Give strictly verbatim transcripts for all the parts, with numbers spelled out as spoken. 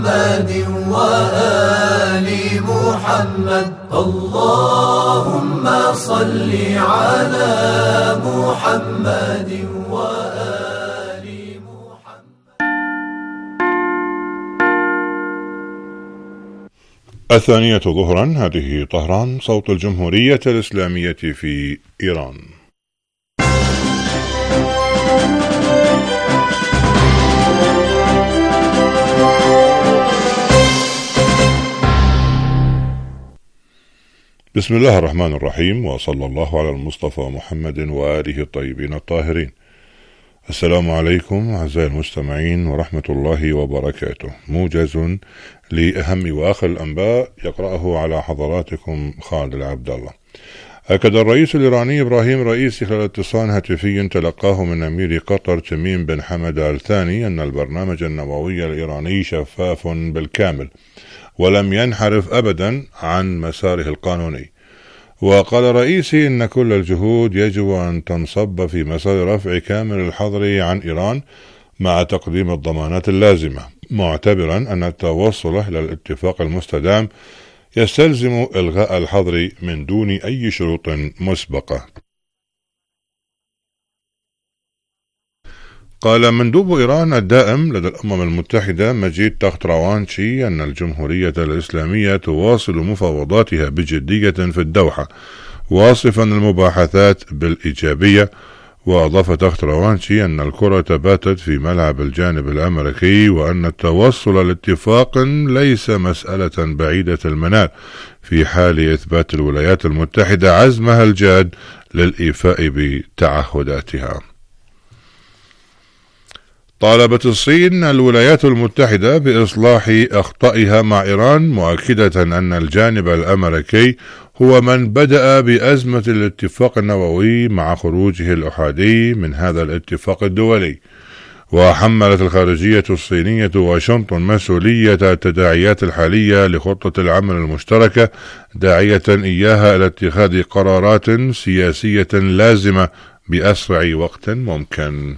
وآل محمد. اللهم صل على محمد وآل محمد. الثانية ظهرا، هذه طهران، صوت الجمهورية الإسلامية في إيران. بسم الله الرحمن الرحيم، وصلى الله على المصطفى محمد وآله الطيبين الطاهرين. السلام عليكم أعزائي المستمعين ورحمة الله وبركاته. موجز لأهم وآخر الأنباء يقرأه على حضراتكم خالد العبد الله. أكد الرئيس الإيراني إبراهيم رئيسي خلال اتصال هاتفي تلقاه من أمير قطر تميم بن حمد آل ثاني أن البرنامج النووي الإيراني شفاف بالكامل ولم ينحرف أبدا عن مساره القانوني. وقال رئيسي إن كل الجهود يجب أن تنصب في مسار رفع كامل الحظر عن إيران مع تقديم الضمانات اللازمة، معتبرا أن التوصل إلى الاتفاق المستدام يستلزم إلغاء الحظر من دون أي شروط مسبقة. قال مندوب إيران الدائم لدى الأمم المتحدة مجيد تخت-راوانشي أن الجمهورية الإسلامية تواصل مفاوضاتها بجدية في الدوحة، واصفا المباحثات بالإيجابية. وأضاف تخت-راوانشي أن الكرة باتت في ملعب الجانب الأمريكي، وأن التوصل لاتفاق ليس مسألة بعيدة المنال في حال إثبات الولايات المتحدة عزمها الجاد للإيفاء بتعهداتها. طالبت الصين الولايات المتحدة بإصلاح أخطائها مع إيران، مؤكدة أن الجانب الأمريكي هو من بدأ بأزمة الاتفاق النووي مع خروجه الأحادي من هذا الاتفاق الدولي. وحملت الخارجية الصينية واشنطن مسؤولية التداعيات الحالية لخطة العمل المشتركة، داعية إياها إلى اتخاذ قرارات سياسية لازمة بأسرع وقت ممكن.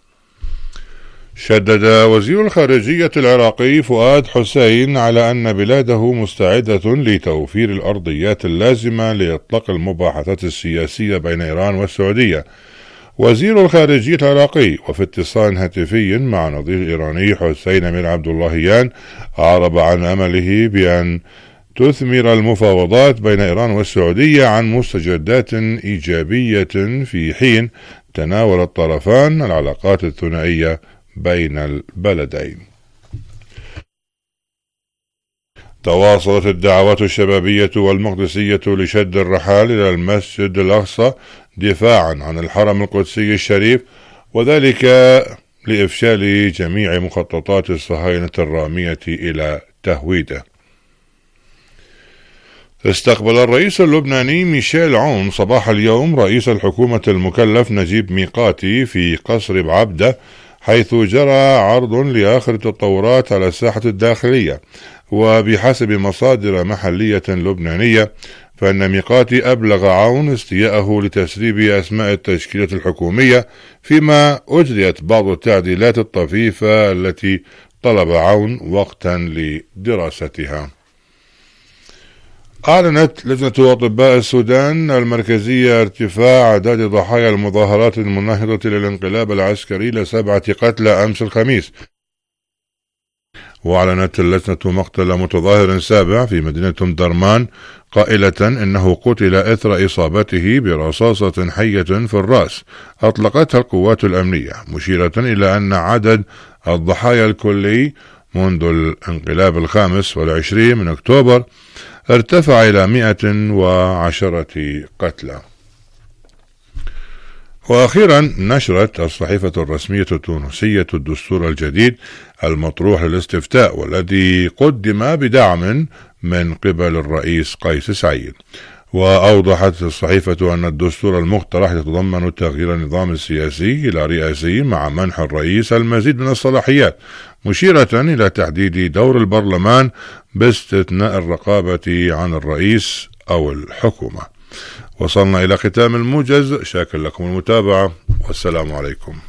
شدد وزير الخارجية العراقي فؤاد حسين على أن بلاده مستعدة لتوفير الأرضيات اللازمة لإطلاق المباحثات السياسية بين إيران والسعودية. وزير الخارجية العراقي وفي اتصال هاتفي مع نظير الإيراني حسين أمير عبد اللهيان أعرب عن أمله بأن تثمر المفاوضات بين إيران والسعودية عن مستجدات إيجابية في حين تناول الطرفان العلاقات الثنائية بين البلدين. تواصلت الدعوات الشبابية والمقدسية لشد الرحال إلى المسجد الأقصى دفاعا عن الحرم القدسي الشريف، وذلك لإفشال جميع مخططات الصهاينة الرامية إلى تهويده. استقبل الرئيس اللبناني ميشيل عون صباح اليوم رئيس الحكومة المكلف نجيب ميقاتي في قصر بعبدة، حيث جرى عرض لآخر التطورات على الساحة الداخلية. وبحسب مصادر محلية لبنانية فإن ميقاتي أبلغ عون استياءه لتسريب أسماء التشكيلة الحكومية، فيما أجريت بعض التعديلات الطفيفة التي طلب عون وقتا لدراستها. أعلنت لجنة أطباء السودان المركزية ارتفاع أعداد ضحايا المظاهرات المناهضة للانقلاب العسكري لسبعة قتلى أمس الخميس. وأعلنت اللجنة مقتل متظاهر سابع في مدينة درمان، قائلة إنه قتل إثر إصابته برصاصة حية في الرأس أطلقتها القوات الأمنية، مشيرة إلى أن عدد الضحايا الكلي منذ الانقلاب الخامس والعشرين من أكتوبر ارتفع إلى مئة وعشرة قتلى. وأخيرا نشرت الصحيفة الرسمية التونسية الدستور الجديد المطروح للاستفتاء، والذي قدم بدعم من قبل الرئيس قيس سعيد. وأوضحت الصحيفة أن الدستور المقترح يتضمن تغيير النظام السياسي إلى رئاسي مع منح الرئيس المزيد من الصلاحيات، مشيرة إلى تحديد دور البرلمان باستثناء الرقابة عن الرئيس أو الحكومة. وصلنا إلى ختام الموجز، شاكر لكم المتابعة والسلام عليكم.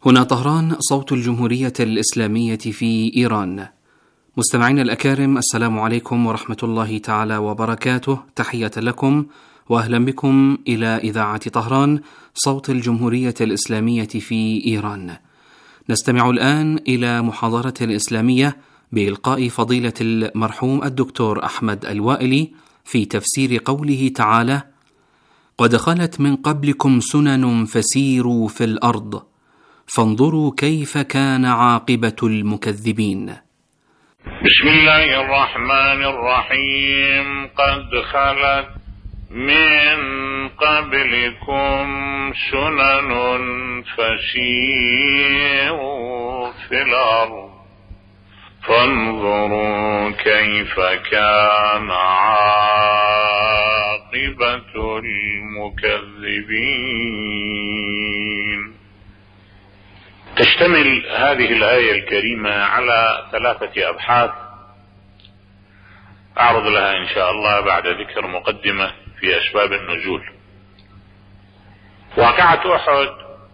هنا طهران، صوت الجمهورية الإسلامية في إيران. مستمعين الأكارم، السلام عليكم ورحمة الله تعالى وبركاته. تحية لكم وأهلا بكم إلى إذاعة طهران، صوت الجمهورية الإسلامية في إيران. نستمع الآن إلى محاضرة إسلامية بإلقاء فضيلة المرحوم الدكتور أحمد الوائلي في تفسير قوله تعالى: قد خلت من قبلكم سنن فسيروا في الأرض فانظروا كيف كان عاقبة المكذبين. بسم الله الرحمن الرحيم. قد خلت من قبلكم سنن فسيروا في الأرض فانظروا كيف كان عاقبة المكذبين. تشتمل هذه الآية الكريمة على ثلاثة أبحاث أعرض لها إن شاء الله بعد ذكر مقدمة في أسباب النزول. واقعة أحد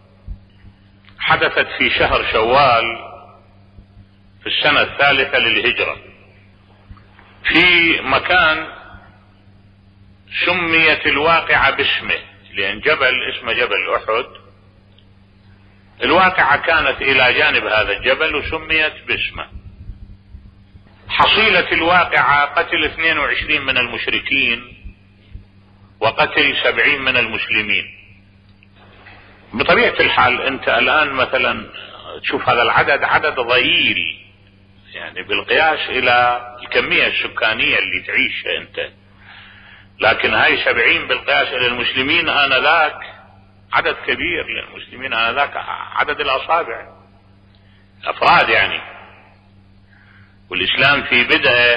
حدثت في شهر شوال في السنة الثالثة للهجرة في مكان سميت الواقعة باسمه، لأن جبل اسمه جبل أحد. الواقعة كانت إلى جانب هذا الجبل وسميت باسمه. حصيلة الواقعة قتل اثنين وعشرين من المشركين وقتل سبعين من المسلمين. بطبيعة الحال أنت الآن مثلا تشوف هذا العدد عدد ضئيل يعني بالقياس إلى الكمية السكانية اللي تعيشها أنت، لكن هاي سبعين بالقياس إلى المسلمين آنذاك عدد كبير، للمسلمين آنذاك عدد الأصابع أفراد يعني. والإسلام في بدءه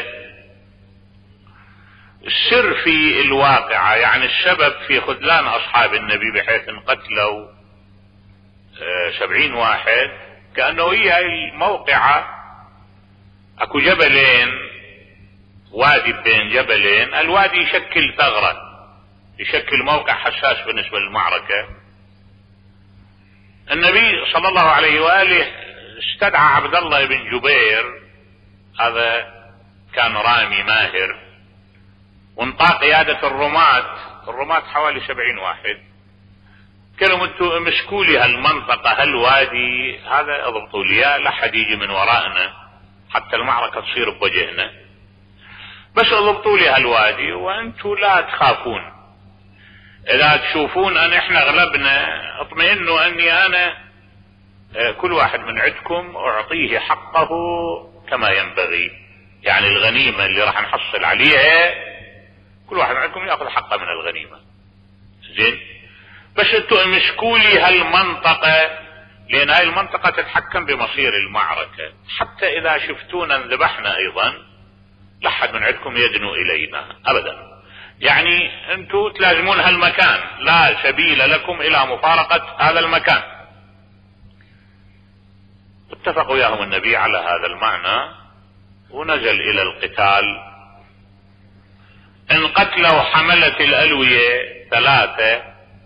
السر في الواقعة، يعني السبب في خذلان أصحاب النبي بحيث انقتلوا سبعين واحد، كأنه هي الموقعة اكو جبلين، وادي بين جبلين، الوادي يشكل ثغرة، يشكل موقع حساس بالنسبة للمعركة. النبي صلى الله عليه وآله استدعى عبد الله بن جبير، هذا كان رامي ماهر، وانطاق قيادة الرماة. الرماة حوالي سبعين واحد. قالوا انتوا امسكوا لي هالمنطقة هالوادي هذا، اضبطوا لي لا حد يجي من ورائنا حتى المعركة تصير بوجهنا، بس اضبطوا لي هالوادي وانتوا لا تخافون. اذا تشوفون ان احنا غلبنا اطمئنوا اني انا كل واحد من عندكم اعطيه حقه كما ينبغي، يعني الغنيمة اللي راح نحصل عليها كل واحد عندكم ياخذ حقه من الغنيمة. زين، بس انتوا امسكوا لي هالمنطقة، لان هاي المنطقة تتحكم بمصير المعركة، حتى اذا شفتونا انذبحنا ايضا لا حد من عندكم يدنو الينا ابدا، يعني انتوا تلازمون هالمكان، لا سبيل لكم الى مفارقة هذا المكان. اتفق وياهم النبي على هذا المعنى ونزل الى القتال. انقتلوا حملة الالوية ثلاثة.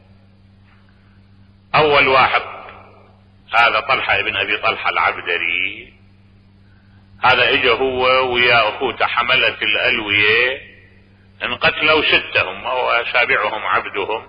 اول واحد هذا طلحة ابن ابي طلحة العبدري، هذا اجا هو ويا اخوته حملة الالوية، انقتلوا ستهم او سابعهم عبدهم.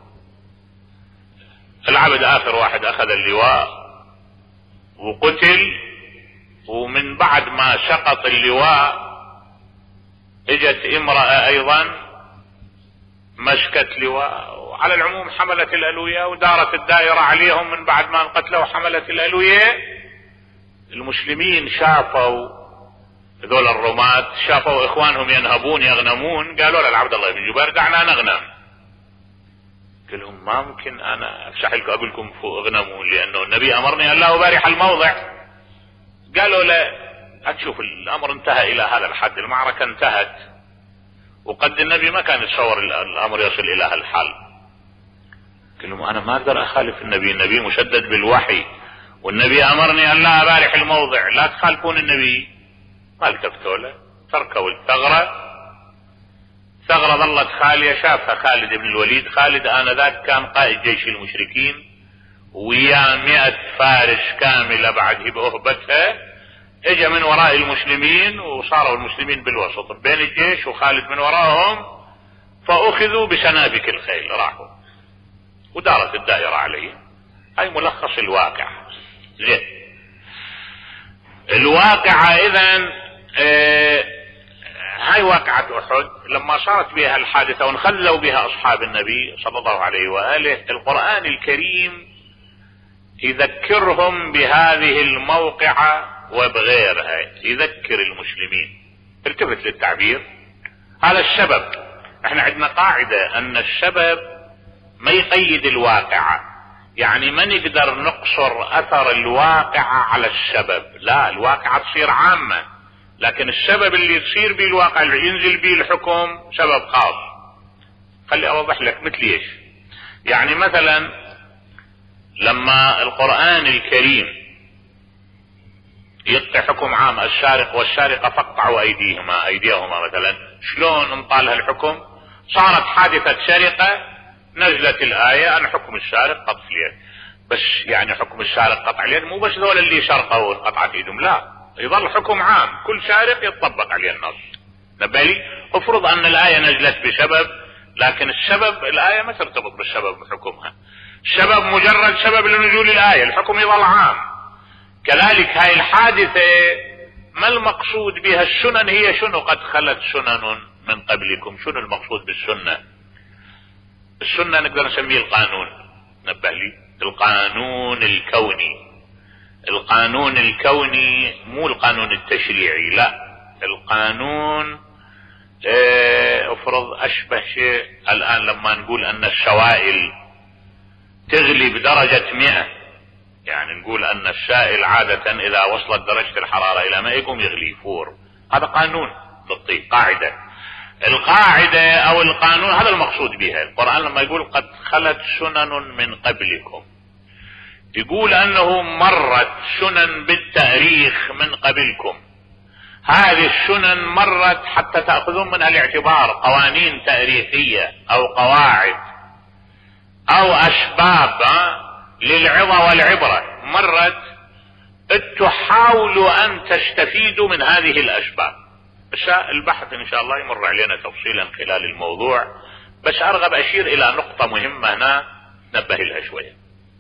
العبد اخر واحد اخذ اللواء وقتل، ومن بعد ما سقط اللواء اجت امرأة ايضا مسكت لواء. وعلى العموم حملة الالوية ودارت الدائرة عليهم. من بعد ما انقتلوا حملة الالوية المسلمين شافوا ذول الرماة، شافوا اخوانهم ينهبون يغنمون، قالوا للعبد الله بن جبير دعنا نغنم. قال لهم ما ممكن انا افسح لكم اقول لكم اغنموا، لانه النبي امرني ان لا ابارح الموضع. قالوا لا، اتشوف الامر انتهى الى هذا الحد، المعركة انتهت، وقد النبي ما كان يتصور الامر يصل الى هالحال. قال لهم انا ما اقدر اخالف النبي، النبي مشدد بالوحي، والنبي امرني ان لا ابارح الموضع، لا تخالفون النبي. ما التفتوا له، تركوا الثغرة. ثغرة ظلت خالية، شافها خالد بن الوليد. خالد آنذاك كان قائد جيش المشركين، ويا مئة فارس كاملة بعد بأهبتها، اجا من وراء المسلمين وصاروا المسلمين بالوسط بين الجيش وخالد من وراءهم، فأخذوا بسنابك الخيل راحوا ودارت الدائرة عليه. هاي ملخص الواقع. زين، الواقعة اذن اه هاي واقعة احد لما صارت بها الحادثة وانخلوا بها اصحاب النبي صلى الله عليه وآله، القرآن الكريم يذكرهم بهذه الموقعة وبغيرها، يذكر المسلمين. التفت للتعبير، هذا السبب. احنا عندنا قاعدة ان السبب ما يقيد الواقعة، يعني ما نقدر نقصر اثر الواقعة على السبب، لا، الواقعة تصير عامة، لكن السبب اللي تصير به الواقع اللي ينزل به الحكم سبب خاص. خلي اوضح لك مثل ايش. يعني مثلا لما القرآن الكريم يقطع حكم عام، السارق والسارقة فاقطعوا ايديهما ايديهما مثلا، شلون انطالها الحكم؟ صارت حادثة سرقة، نزلت الآية أن حكم السارق قطع اليد. بس يعني حكم السارق قطع اليد مو بس ذول اللي سرقوا قطعت ايدهم، لا، يظل حكم عام، كل سارق يطبق عليه النص. نبالي افرض ان الآية نزلت بسبب، لكن السبب الآية ما ترتبط بالسبب بحكمها، السبب مجرد سبب لنزول الآية، الحكم يظل عام. كذلك هاي الحادثة ما المقصود بها؟ السنن هي شنو؟ قد خلت سنن من قبلكم. شنو المقصود بالسنة؟ السنة نقدر نسميه القانون. نبه لي، القانون الكوني. القانون الكوني مو القانون التشريعي، لا، القانون اه افرض اشبه شيء الان لما نقول ان السوائل تغلي بدرجة مئة، يعني نقول ان السائل عادة اذا وصلت درجة الحرارة الى مئة يقوم يغلي يفور. هذا قانون للطيب، قاعدة. القاعدة او القانون هذا المقصود بها. القرآن لما يقول قد خلت سنن من قبلكم، يقول انه مرت سنن بالتاريخ من قبلكم. هذه السنن مرت حتى تأخذون منها الاعتبار، قوانين تاريخية او قواعد او اسباب للعظة والعبرة، مرت تحاولوا ان تستفيدوا من هذه الاسباب. بس البحث ان شاء الله يمر علينا تفصيلا خلال الموضوع، بس ارغب اشير الى نقطة مهمة هنا نبه لها شوية.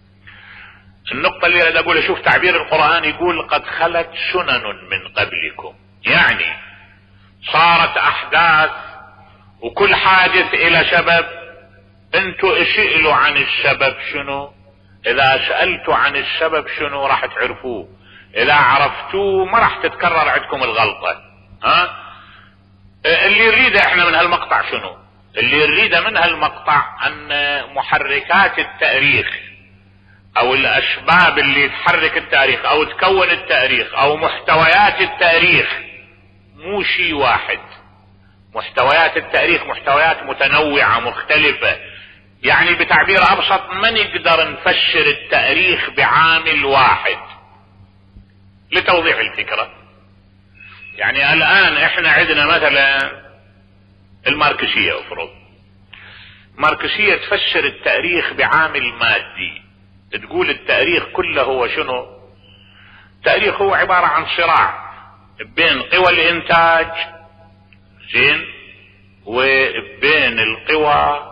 النقطة اللي اريد اقول، شوف تعبير القرآن يقول قد خلت سنن من قبلكم، يعني صارت احداث وكل حادث الى سبب. انتوا اسئلوا عن السبب شنو، اذا سألتوا عن السبب شنو راح تعرفوه، اذا عرفتوه ما راح تتكرر عندكم الغلطة. ها اللي نريده احنا من هالمقطع شنو؟ اللي نريده من هالمقطع ان محركات التاريخ او الاسباب اللي تحرك التاريخ او تكون التاريخ او محتويات التاريخ مو شيء واحد. محتويات التاريخ محتويات متنوعة مختلفة. يعني بتعبير ابسط ما نقدر نفسر التاريخ بعامل واحد. لتوضيح الفكرة، يعني الان احنا عندنا مثلا الماركسية، افرض ماركسية تفسر التاريخ بعامل مادي، تقول التاريخ كله هو شنو؟ التاريخ هو عبارة عن صراع بين قوى الانتاج زين وبين القوى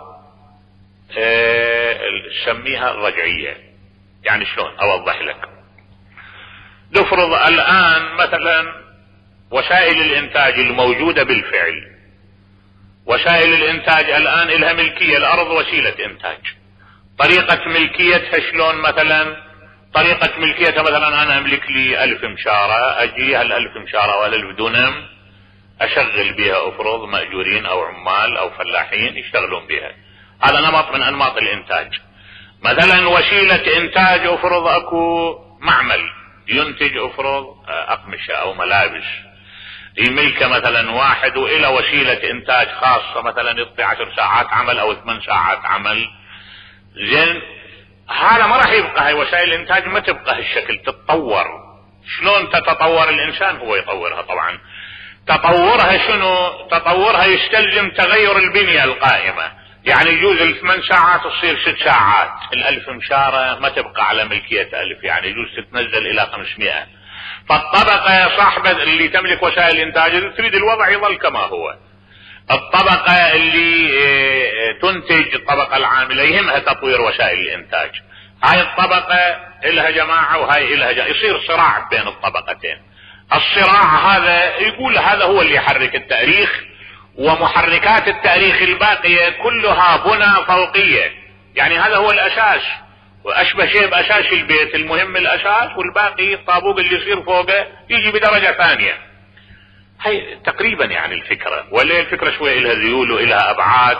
اه سميها الرجعية. يعني شلون اوضح لك؟ نفرض الان مثلا وسائل الانتاج الموجودة بالفعل، وسائل الانتاج الان لها ملكية، الارض وسيلة انتاج، طريقة ملكيتها شلون؟ مثلا طريقة ملكيتها مثلا انا املك لي الف مشارة، اجي هالالف مشارة والالف دونم اشغل بها افرض مأجورين او عمال او فلاحين يشتغلون بها. هذا نمط من انماط الانتاج. مثلا وسيلة انتاج افرض اكو معمل ينتج افرض اقمشة او ملابس، يملك مثلا واحد والى وسيلة انتاج خاصة مثلا يعطي عشر ساعات عمل او ثمان ساعات عمل. زين هذا ما راح يبقى، هاي وسائل الانتاج ما تبقى هالشكل، تتطور. شلون تتطور؟ الانسان هو يطورها طبعا. تطورها شنو؟ تطورها يستلزم تغير البنية القائمة، يعني يجوز الثمان ساعات تصير ست ساعات، الألف مشارة ما تبقى على ملكية ألف، يعني يجوز تتنزل إلى خمسمائة. فالطبقة صاحبة اللي تملك وسائل الإنتاج تريد الوضع يظل كما هو. الطبقة اللي تنتج، الطبقة العاملة يهمها تطوير وسائل الإنتاج. هاي الطبقة إلها جماعة وهاي إلها جماعة، يصير صراع بين الطبقتين. الصراع هذا يقول هذا هو اللي يحرك التاريخ، ومحركات التاريخ الباقية كلها بنى فوقية، يعني هذا هو الأساس، وأشبه شيء بأساس البيت، المهم الأساس والباقي الطابوق اللي يصير فوقه يجي بدرجة ثانية. هي تقريبا يعني الفكرة، ولا الفكرة شوية إلها ذيول وإلها أبعاد.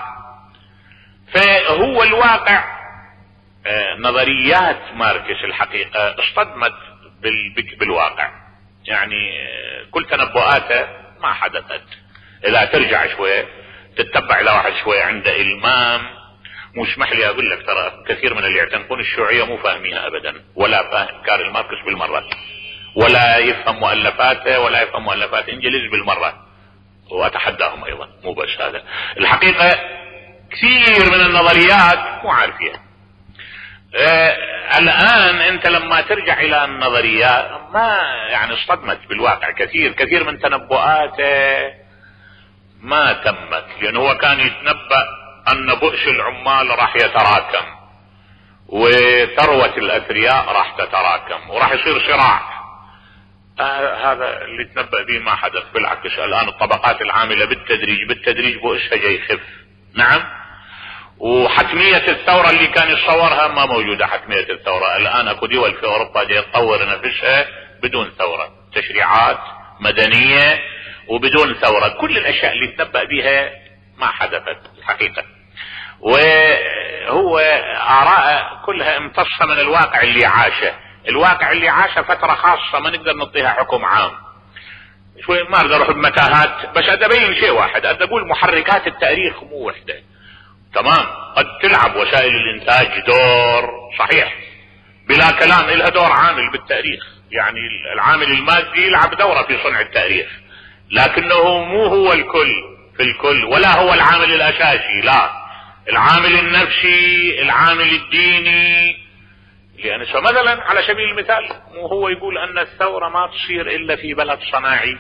فهو الواقع آه نظريات ماركس الحقيقة اصطدمت بالواقع، يعني آه كل تنبؤاته ما حدثت. إذا ترجع شوية تتبع إلى واحد شوية عنده إلمام، مو اسمح لي أقول لك ترى كثير من اللي يعتنقون الشيوعية مو فاهمينها أبدا، ولا فاهم كارل ماركس بالمرة، ولا يفهم مؤلفاته ولا يفهم مؤلفات إنجليز بالمرة، وأتحداهم أيضا. مو بس هذا، الحقيقة كثير من النظريات مو عارفيها. آه الآن أنت لما ترجع إلى النظريات ما يعني اصطدمت بالواقع كثير كثير من تنبؤاته ما تمت، لأنه هو كان يتنبأ أن بؤس العمال راح يتراكم وثروة الأثرياء راح تتراكم وراح يصير صراع. آه هذا اللي تنبأ به ما حدث، بالعكس الآن الطبقات العاملة بالتدريج بالتدريج بؤسها جاي يخف. نعم، وحتمية الثورة اللي كان يتصورها ما موجودة. حتمية الثورة الآن اكو دول في أوروبا جاي تطور نفسها بدون ثورة، تشريعات مدنية وبدون ثورة. كل الأشياء اللي تنبأ بها ما حدثت الحقيقة، وهو آراء كلها امتصة من الواقع اللي عاشه. الواقع اللي عاشه فترة خاصة ما نقدر نعطيها حكم عام، شوي ما اقدر اروح بمتاهات، بس ابين شيء واحد، اقول محركات التاريخ مو وحدة. تمام، قد تلعب وسائل الانتاج دور صحيح بلا كلام، لها دور عامل بالتاريخ، يعني العامل المادي يلعب دورة في صنع التاريخ، لكنه مو هو الكل في الكل، ولا هو العامل الاساسي، لا، العامل النفسي، العامل الديني. لان مثلا على سبيل المثال مو هو يقول ان الثورة ما تصير الا في بلد صناعي،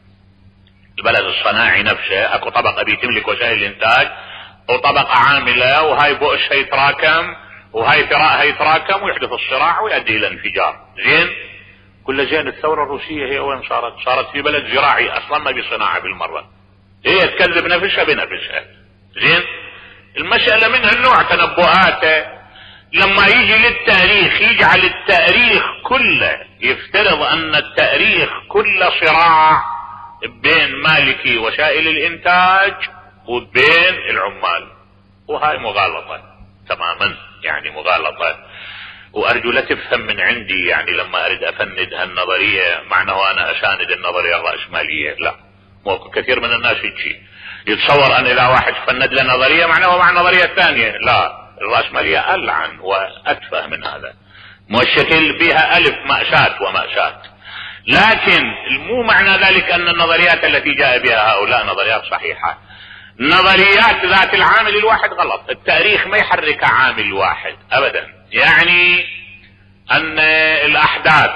البلد الصناعي نفسه اكو طبقة بيتملك وسائل الانتاج وطبقة عاملة، وهاي بؤس هيتراكم وهاي ثراء هيتراكم ويحدث الصراع ويؤدي الى انفجار. زين، كل زين الثورة الروسية هي وين صارت؟ صارت في بلد زراعي اصلا ما بصناعة بالمرة، هي تكذب نفسها بنفسها. زين، المسألة منها النوع تنبؤاته لما يجي للتاريخ يجعل التاريخ كله يفترض ان التاريخ كله صراع بين مالكي وسائل الانتاج وبين العمال، وهاي مغالطة تماما، يعني مغالطة. وارجو لا تفهم من عندي يعني لما اريد افند هالنظرية معناه انا اساند النظرية الرأسمالية، لا، مو كثير من الناس يجي يتصور ان اذا واحد فند له نظرية معناه مع النظرية الثانية، لا، الرأسمالية ألعن وأتفه من هذا، والشكل فيها ألف مأساة ومأساة. لكن مو معنى ذلك أن النظريات التي جاء بها هؤلاء نظريات صحيحة. نظريات ذات العامل الواحد غلط، التاريخ ما يحرك عامل واحد أبدا. يعني أن الأحداث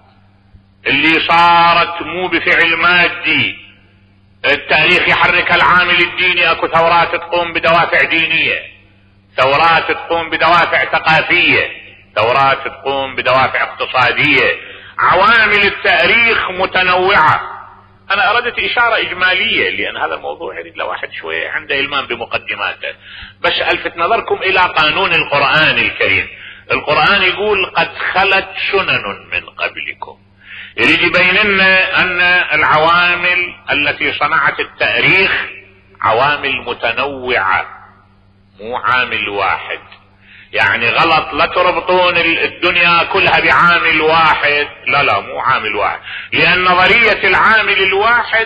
اللي صارت مو بفعل مادي، التاريخ يحرك العامل الديني، أكو ثورات تقوم بدوافع دينية، ثورات تقوم بدوافع ثقافية، ثورات تقوم بدوافع اقتصادية، عوامل التاريخ متنوعة. انا اردت اشارة اجمالية لان هذا الموضوع يريد لواحد شوية عنده المام بمقدماته، بس الفت نظركم الى قانون القرآن الكريم. القرآن يقول قد خلت سنن من قبلكم، يريد يبين لنا ان العوامل التي صنعت التاريخ عوامل متنوعة مو عامل واحد. يعني غلط لا تربطون الدنيا كلها بعامل واحد، لا لا مو عامل واحد، لان نظرية العامل الواحد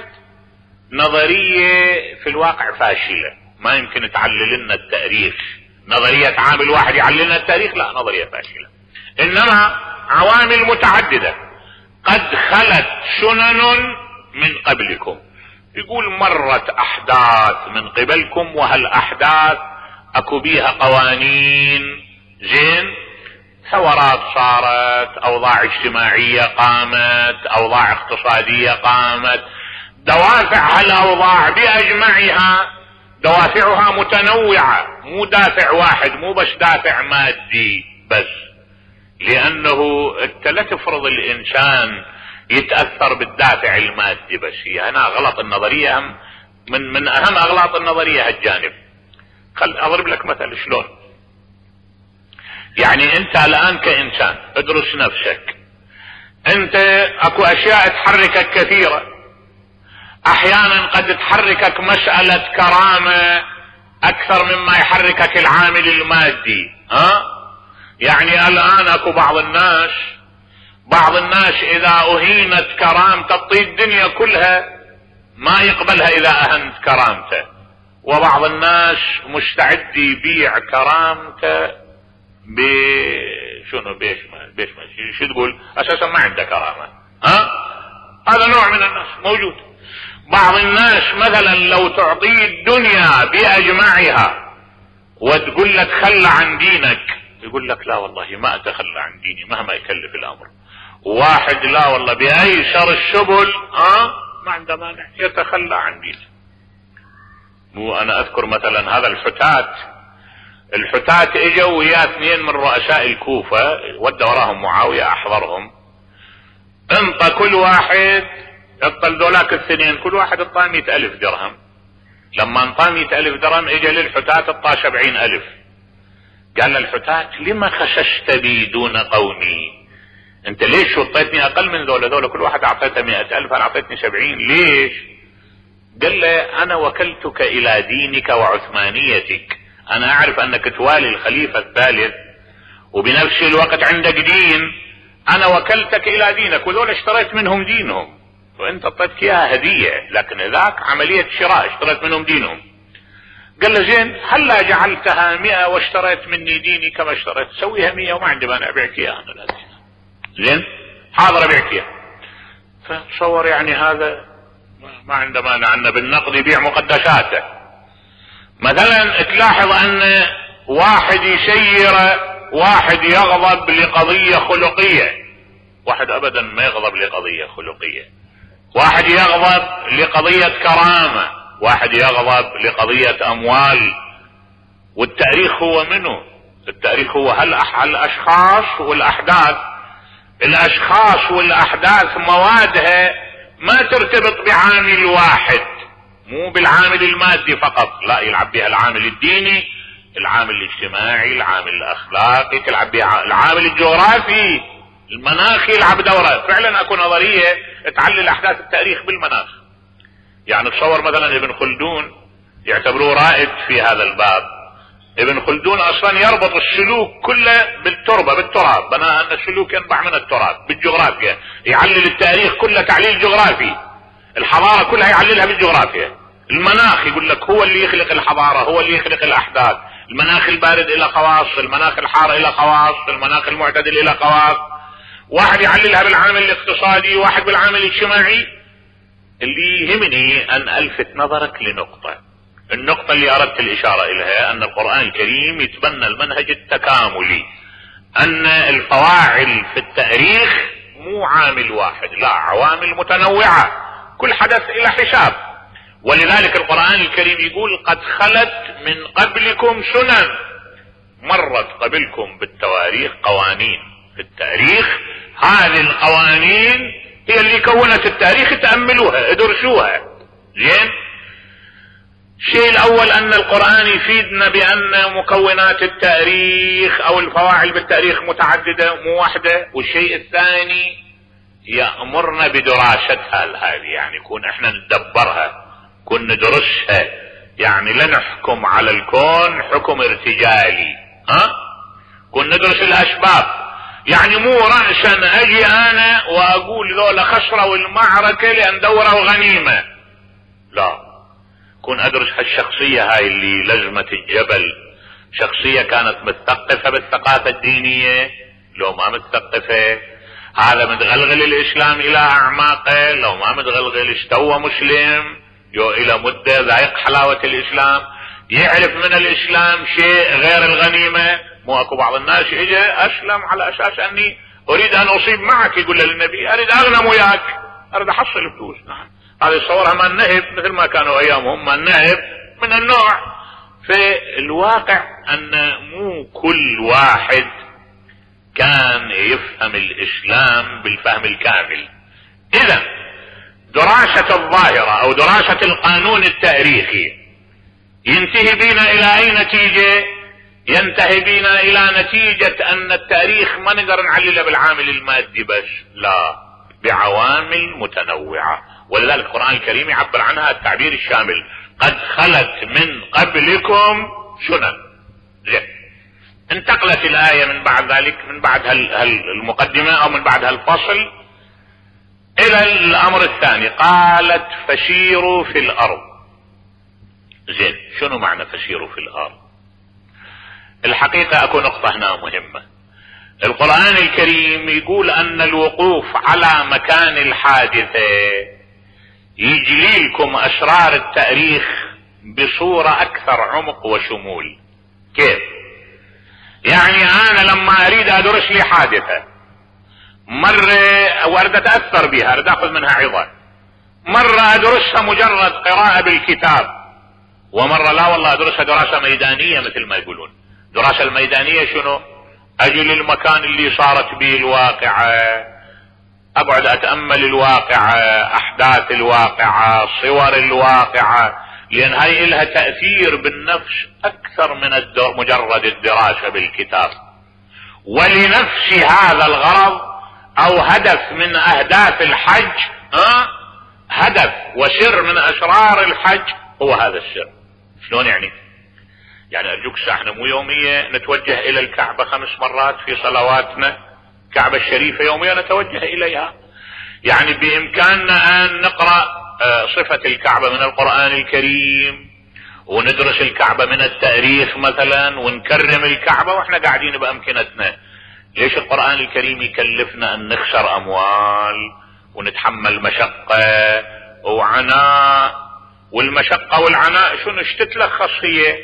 نظرية في الواقع فاشلة، ما يمكن تعلل لنا التاريخ. نظرية عامل واحد يعلل لنا التاريخ، لا، نظرية فاشلة. انما عوامل متعددة، قد خلت سنن من قبلكم، يقول مرت احداث من قبلكم، وهالاحداث اكو بيها قوانين، زين، ثورات صارت، اوضاع اجتماعية قامت، اوضاع اقتصادية قامت، دوافع هالاوضاع باجمعها دوافعها متنوعة، مو دافع واحد، مو بس دافع مادي بس، لانه انت لا تفرض الانسان يتأثر بالدافع المادي بس. هي هنا غلط النظرية، هم من من اهم اغلاط النظرية هالجانب. خل اضرب لك مثل شلون. يعني انت الان كانسان ادرس نفسك، انت اكو اشياء تحركك كثيرة، احيانا قد تحركك مسألة كرامة اكثر مما يحركك العامل المادي. ها يعني الان اكو بعض الناس بعض الناس اذا اهينت كرامته تطي الدنيا كلها، ما يقبلها اذا اهنت كرامته، وبعض الناس مستعد يبيع كرامته ب شنو بيش ما بيش ما شو تقول اساسا ما عنده كرامة. ها هذا نوع من الناس موجود. بعض الناس مثلا لو تعطيه الدنيا باجمعها وتقول له تخلى عن دينك، يقول لك لا والله ما اتخلى عن ديني مهما يكلف الامر. واحد لا والله بايسر السبل ها ما عنده مانع يتخلى عن دينه. مو انا اذكر مثلا هذا الحتات الحتات اجوا ويا اثنين من رؤساء الكوفة، ودى وراهم معاوية احضرهم، انطى كل واحد اطل ذولاك الاثنين كل واحد اطاه مئة الف درهم. لما انطاه مئة الف درهم اجا للحتات اطاه سبعين الف. قال للحتات لما خششت بي دون قومي؟ انت ليش شطيتني اقل من ذولا؟ ذولا كل واحد اعطيته مئة الف، انا اعطيتني سبعين، ليش؟ قال له انا وكلتك الى دينك وعثمانيتك، انا اعرف انك توالي الخليفة الثالث وبنفس الوقت عندك دين، انا وكلتك الى دينك، وذولا اشتريت منهم دينهم وانت اعطيتك اياها هدية، لكن ذاك عملية شراء، اشتريت منهم دينهم. قال له زين هلا جعلتها مئة واشتريت مني ديني كما اشتريت، سويها مئة وما عندي مانع ابيعك اياها انا لازم. زين حاضر ابيعك اياها. فتصور يعني هذا ما عنده مانع انه بالنقد يبيع مقدساته. مثلا تلاحظ ان واحد يسير، واحد يغضب لقضية خلقية، واحد ابدا ما يغضب لقضية خلقية، واحد يغضب لقضية كرامة، واحد يغضب لقضية اموال. والتاريخ هو منه؟ التاريخ هو هل الاشخاص والاحداث. الاشخاص والاحداث موادها ما ترتبط بعامل واحد، مو بالعامل المادي فقط، لا يلعب بها العامل الديني، العامل الاجتماعي، العامل الاخلاقي، تلعب بها العامل الجغرافي، المناخ يلعب دورة. فعلا اكو نظرية تعلل احداث التاريخ بالمناخ. يعني تصور مثلا ابن خلدون يعتبروه رائد في هذا الباب. ابن خلدون اصلا يربط السلوك كله بالتربة بالتراب، بناء ان السلوك ينبع من التراب، بالجغرافيا، يعلل التاريخ كله تعليل جغرافي، الحضارة كلها يعللها بالجغرافيا. المناخ يقول لك هو اللي يخلق الحضارة، هو اللي يخلق الاحداث. المناخ البارد الى خواص، المناخ الحار الى خواص، المناخ المعتدل الى خواص. واحد يعللها بالعامل الاقتصادي، واحد بالعامل الاجتماعي. اللي يهمني ان الفت نظرك لنقطة، النقطة اللي اردت الاشارة اليها ان القرآن الكريم يتبنى المنهج التكاملي، ان الفواعل في التاريخ مو عامل واحد، لا عوامل متنوعة، كل حدث الى حساب. ولذلك القرآن الكريم يقول قد خلت من قبلكم سنن، مرت قبلكم بالتواريخ قوانين في التاريخ، هذه القوانين هي اللي كونت التاريخ، تأملوها ادرسوها. زين الشيء الاول ان القرآن يفيدنا بان مكونات التاريخ او الفواعل بالتاريخ متعددة مو واحدة. والشيء الثاني يأمرنا بدراستها هذه، يعني كون احنا ندبرها، كون ندرسها، يعني لا نحكم على الكون حكم ارتجالي، ها كون ندرس الاسباب. يعني مو رأسا اجي انا واقول ذولا خسروا المعركة لان دوروا غنيمة، لا، كون ادرس هالشخصية هاي اللي لزمت الجبل، شخصية كانت متثقفة بالثقافة الدينية لو ما متثقفة، هذا متغلغل الاسلام الى اعماقه لو ما متغلغل، استوى مسلم يو الى مدة ذايق حلاوة الاسلام. يعرف من الاسلام شيء غير الغنيمة. مو اكو بعض الناس اجى اسلم على اساس اني اريد ان اصيب معك، يقول للنبي اريد اغنم وياك، اريد احصل فلوس. نعم هذا يصورها ما النهب مثل ما كانوا ايامهم ما النهب من النوع. في الواقع ان مو كل واحد كان يفهم الاسلام بالفهم الكامل. اذا دراسة الظاهرة او دراسة القانون التاريخي ينتهي بنا الى اي نتيجة؟ ينتهي بنا الى نتيجة ان التاريخ ما نقدر نعلله بالعامل المادي بس، لا، بعوامل متنوعة. ولذلك القرآن الكريم يعبر عنها التعبير الشامل: قد خلت من قبلكم سنن. زين، انتقلت الآية من بعد ذلك، من بعد هالمقدمة او من بعد هالفصل، الى الامر الثاني. قالت فسيروا في الارض. زين، شنو معنى فسيروا في الارض؟ الحقيقة اكو نقطة هنا مهمة. القرآن الكريم يقول ان الوقوف على مكان الحادثة يجلي لكم اسرار التاريخ بصورة اكثر عمق وشمول. كيف؟ يعني انا لما اريد ادرس لي حادثة، مرة وارد اتأثر بها، اريد اخذ منها عظة، مرة ادرسها مجرد قراءة بالكتاب، ومرة لا والله ادرسها دراسة ميدانية مثل ما يقولون. دراسة الميدانية شنو؟ اجي للمكان اللي صارت به الواقعة، اقعد اتأمل الواقعة، احداث الواقعة، صور الواقعة، لان هاي لها تأثير بالنفس اكثر من الدر مجرد الدراسة بالكتاب. ولنفس هذا الغرض او هدف من اهداف الحج، ها هدف وسر من اسرار الحج هو هذا السر. شلون يعني؟ يعني ارجوك احنا مو يومية نتوجه الى الكعبة خمس مرات في صلواتنا، الكعبة الشريفة يوميا نتوجه اليها. يعني بامكاننا ان نقرأ صفة الكعبة من القرآن الكريم، وندرس الكعبة من التاريخ مثلا، ونكرم الكعبة واحنا قاعدين بامكنتنا. ليش القرآن الكريم يكلفنا ان نخسر اموال ونتحمل مشقة وعناء؟ والمشقة والعناء شنو ايش تتلخص هي؟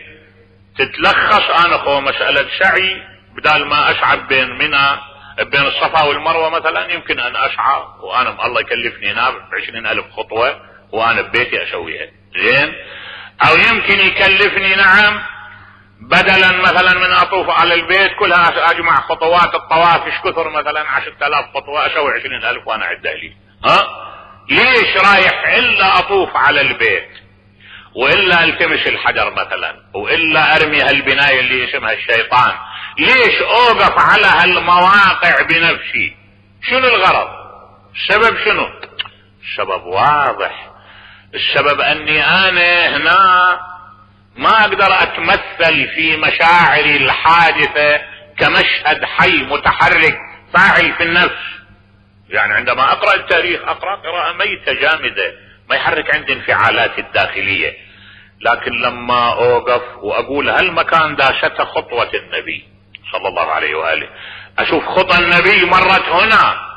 تتلخص انا خو مسألة سعي، بدال ما اسعى بين منى بين الصفا والمروة مثلا، يمكن ان اسعى وانا الله يكلفني هنا بعشرين الف خطوة وانا ببيتي اسويها. زين، او يمكن يكلفني نعم بدلا مثلا من اطوف على البيت كلها اجمع خطوات الطواف ايش كثر مثلا عشرة الاف خطوة اسوي عشرين الف وانا عده لي. ها ليش رايح الا اطوف على البيت، والا التمس الحجر مثلا، والا ارمي هالبناية اللي اسمها الشيطان؟ ليش اوقف على هالمواقع بنفسي؟ شنو الغرض؟ السبب شنو؟ السبب واضح. السبب اني انا هنا ما اقدر اتمثل في مشاعري الحادثة كمشهد حي متحرك فاعل في النفس. يعني عندما اقرأ التاريخ اقرأ قراءة ميتة جامدة ما يحرك عندي انفعالاتي الداخلية. لكن لما اوقف واقول هالمكان داشته خطوة النبي صلى الله عليه وآله، اشوف خطى النبي مرت هنا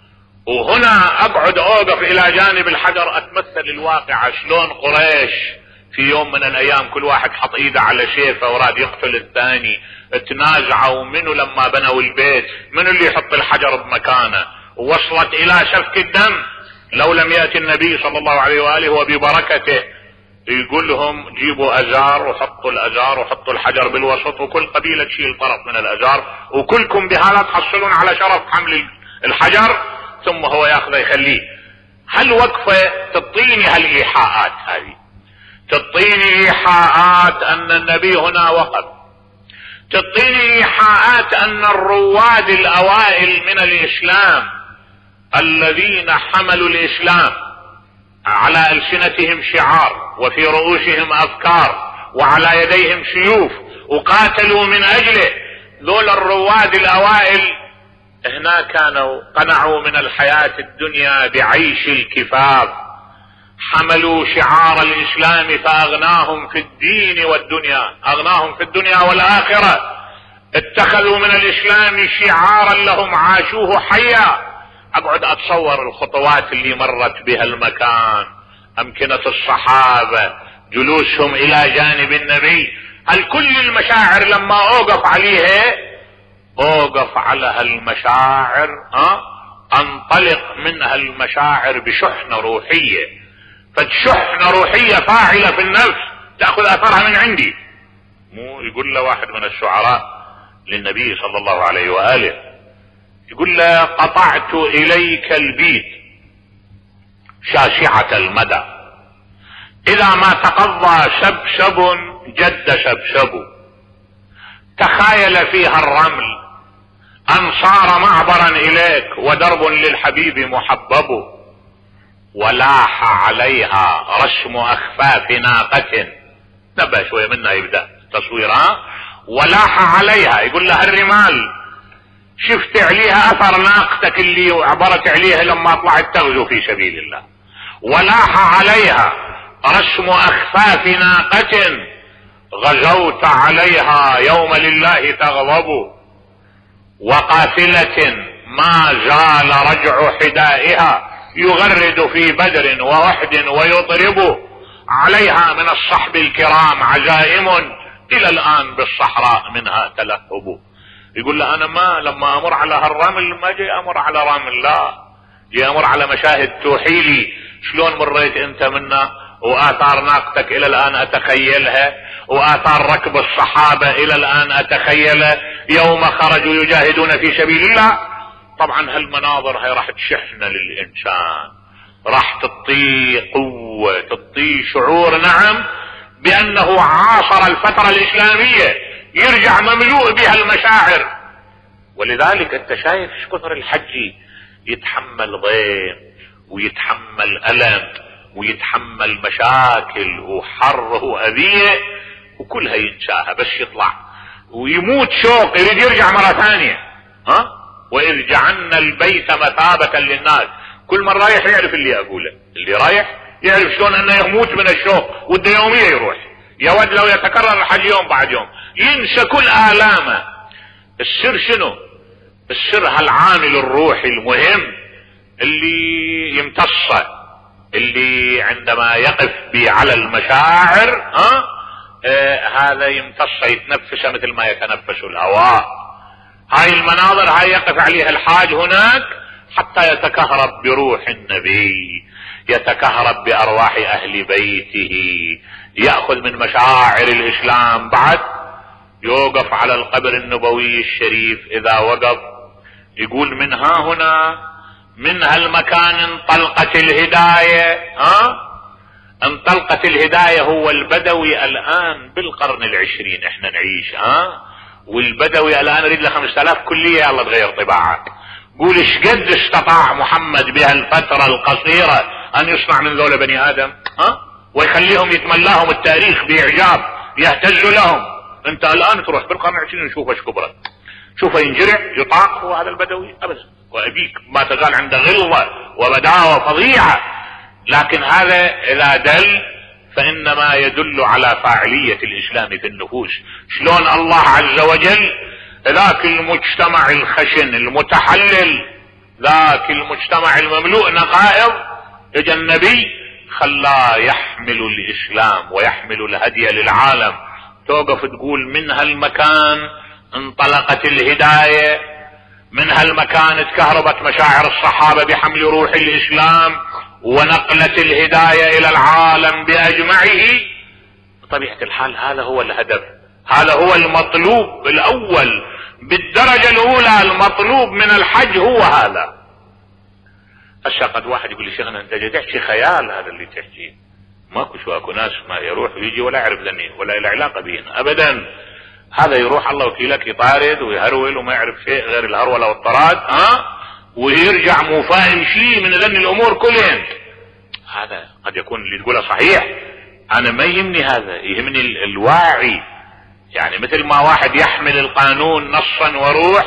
وهنا، اقعد اوقف الى جانب الحجر اتمثل الواقع. شلون قريش في يوم من الايام كل واحد حط ايده على سيفه وراد يقتل الثاني، تنازعوا منو لما بنوا البيت منو اللي يحط الحجر بمكانه، ووصلت الى سفك الدم. لو لم يأتي النبي صلى الله عليه وآله وببركته يقول لهم جيبوا ازار وحطوا الازار وحطوا الحجر بالوسط، وكل قبيلة تشيل طرف من الازار، وكلكم بهذا تحصلون على شرف حمل الحجر، ثم هو ياخذه يخليه. هل وقفة تعطيني هالايحاءات هذه، تعطيني ايحاءات ان النبي هنا وقف، تعطيني ايحاءات ان الرواد الاوائل من الاسلام الذين حملوا الاسلام على ألسنتهم شعار وفي رؤوسهم افكار وعلى يديهم سيوف وقاتلوا من اجله، ذول الرواد الاوائل هنا كانوا قنعوا من الحياة الدنيا بعيش الكفاف، حملوا شعار الاسلام فاغناهم في الدين والدنيا، اغناهم في الدنيا والاخرة. اتخذوا من الاسلام شعارا لهم عاشوه حيا. اقعد اتصور الخطوات اللي مرت بها المكان، امكنة الصحابة، جلوسهم الى جانب النبي، هل كل المشاعر لما اوقف عليها اوقف على هالمشاعر أه؟ انطلق من هالمشاعر بشحنة روحية، فالشحنة روحية فاعلة في النفس تأخذ اثرها من عندي. مو يقول له واحد من الشعراء للنبي صلى الله عليه وآله، يقول له قطعت اليك البيت شاشعة المدى، اذا ما تقضى شبشب جد شبشب، تخايل فيها الرمل ان صار معبرا اليك ودرب للحبيب محبب، ولاح عليها رشم اخفاف ناقة. نبه شوية منا يبدأ تصويرها. ولاح عليها يقول لها الرمال شفت عليها اثر ناقتك اللي عبرت عليها لما طلعت تغزو في سبيل الله. ولاح عليها رشم اخفاف ناقة، غزوت عليها يوم لله تغضب، وقافلة ما زال رجع حدائها يغرد في بدر ووحد ويطرب، عليها من الصحب الكرام عزائم الى الان بالصحراء منها تلهب. يقول له انا ما لما امر على هالرمل ما جاي امر على رمل، لا جاي امر على مشاهد توحيلي شلون مريت انت منا، واثار ناقتك الى الان اتخيلها، واثار ركب الصحابة الى الان اتخيلها يوم خرجوا يجاهدون في سبيل الله. طبعا هالمناظر هاي راح تشحن للانسان، راح تعطيه قوة، تعطيه شعور نعم بانه عاصر الفترة الاسلامية، يرجع مملوء بها المشاعر. ولذلك انت شايف ايش كثر الحجي يتحمل ضيم ويتحمل الم ويتحمل مشاكل وحر واذية وكلها ينساها بس يطلع ويموت شوق يريد يرجع مرة ثانية. ها واذ جعلنا البيت مثابة للناس، كل من رايح يعرف اللي اقوله، اللي رايح يعرف شلون انه يموت من الشوق وده يومية يروح، يود لو يتكرر الحج يوم بعد يوم، ينسى كل آلامه. السر شنو؟ السر هالعامل الروحي المهم اللي يمتصه، اللي عندما يقف بي على المشاعر ها آه هذا يمتصه يتنفسه مثل ما يتنفس الهواء. هاي المناظر هاي يقف عليها الحاج هناك حتى يتكهرب بروح النبي، يتكهرب بأرواح أهل بيته، يأخذ من مشاعر الإسلام. بعد يوقف على القبر النبوي الشريف، إذا وقف يقول من ها هنا من هالمكان انطلقت الهداية. ها انطلقت الهداية. هو البدوي الآن بالقرن العشرين احنا نعيش، ها والبدوي الآن يريد له خمسة آلاف كلية يلا تغير طباعه. قول ايش قد استطاع محمد بهالفترة القصيرة ان يصنع من ذول بني ادم ها ويخليهم يتملاهم التاريخ باعجاب يهتز لهم. انت الان تروح بالقرن العشرين نشوف ايش كبرت، شوفه ينجرع يطاق. هو هذا البدوي ابدا، وابيك ما تزال عنده غلظة وبداوة فظيعة، لكن هذا اذا دل فانما يدل على فاعلية الاسلام في النفوس. شلون الله عز وجل ذاك المجتمع الخشن المتحلل، ذاك المجتمع المملوء نقائض، اجى النبي خلاه يحمل الاسلام ويحمل الهدي للعالم. توقف تقول من هالمكان انطلقت الهداية، من هالمكان تكهربت مشاعر الصحابة بحمل روح الاسلام ونقلت الهداية الى العالم باجمعه. بطبيعة الحال هذا هو الهدف، هذا هو المطلوب الاول بالدرجة الاولى. المطلوب من الحج هو هذا. هسه قد واحد يقول لي شيخنا انت تحكي خيال، هذا اللي تحكيه ماكو شو اكو ناس ما يروح ويجي ولا يعرف ذني ولا له علاقة بينا ابدا. هذا يروح الله وكيلك يطارد ويهرول وما يعرف شيء غير الهرولة والطراد ها ويرجع مو فاهم شيء من ذن الامور كلهن. هذا قد يكون اللي تقوله صحيح، انا ما يهمني هذا، يهمني الواعي. يعني مثل ما واحد يحمل القانون نصا وروح،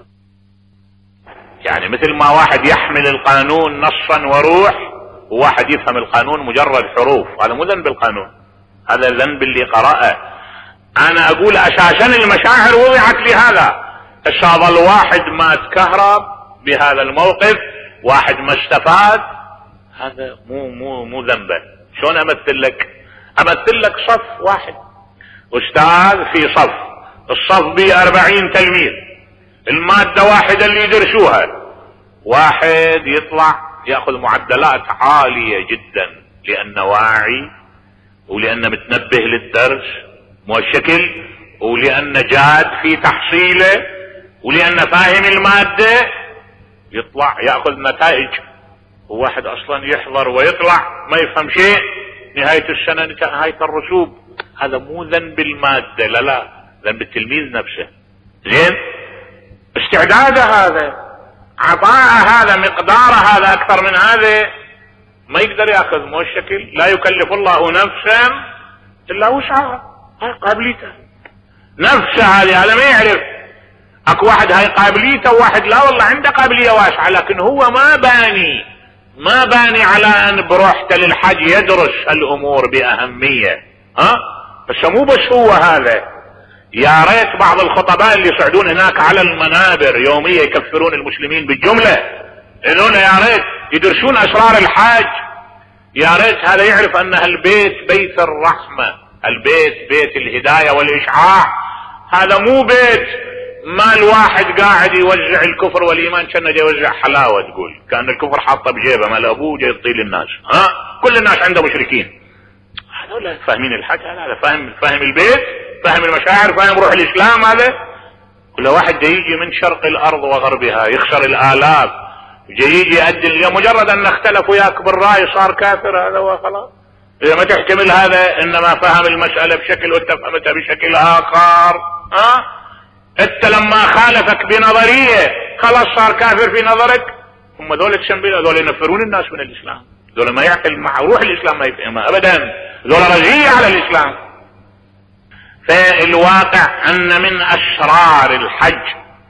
يعني مثل ما واحد يحمل القانون نصا وروح وواحد يفهم القانون مجرد حروف، هذا مو ذنب القانون، هذا ذنب اللي قرأه. انا اقول اساسا المشاعر وضعت لهذا. هسه ظل واحد ما تكهرب بهذا الموقف، واحد ما استفاد، هذا مو مو مو ذنبه. شلون امثل لك؟ امثل لك صف واحد، استاذ في صف، الصف به اربعين تلميذ، المادة واحدة اللي يدرسوها، واحد يطلع ياخذ معدلات عالية جدا لانه واعي ولانه متنبه للدرس مو الشكل، ولانه جاد في تحصيله، ولانه فاهم المادة، يطلع ياخذ نتائج. وواحد اصلا يحضر ويطلع ما يفهم شيء، نهاية السنة نهاية الرسوب. هذا مو ذنب المادة، لا لا، ذنب التلميذ نفسه. زين، استعداده هذا، عطاء هذا، مقدار هذا، اكثر من هذا ما يقدر ياخذ. مو الشكل، لا يكلف الله نفسا الا وسعها، هاي قابليته نفسه هذه، هذا ما يعرف. اكو واحد هاي قابليته وواحد لا والله عنده قابلية واسعة، لكن هو ما باني ما باني على ان بروحته للحج يدرس الامور باهمية. ها بس مو بس هو هذا، يا ريت بعض الخطباء اللي يصعدون هناك على المنابر يوميا يكفرون المسلمين بالجملة، انهم يا ريت يدرسون اسرار الحاج. يا ريت هذا يعرف ان البيت بيت الرحمة، البيت بيت الهداية والاشعاع. هذا مو بيت ما الواحد قاعد يوزع الكفر والايمان كأنه جاي يوزع حلاوة، تقول كأن الكفر حاطه بجيبه مال ابوه جاي يطيل للناس. ها كل الناس عنده مشركين، هذول فاهمين الحاج، هذا فاهم فاهم البيت، فاهم المشاعر، فاهم روح الاسلام. هذا كل واحد جاي يجي من شرق الارض وغربها يخسر الالاف، جاي يجي يؤدي، مجرد ان اختلف وياك بالراي صار كافر. هذا وخلاص، اذا ما تحتمل هذا انما فهم المسألة بشكل وانت فهمتها بشكل اخر. ها انت لما خالفك بنظرية خلاص صار كافر في نظرك. هم ذول الشنبيل، ذول ينفرون الناس من الاسلام، ذول ما يعقل مع روح الاسلام، ما يفهمها ابدا، ذول رجية على الاسلام. فالواقع ان من اسرار الحج،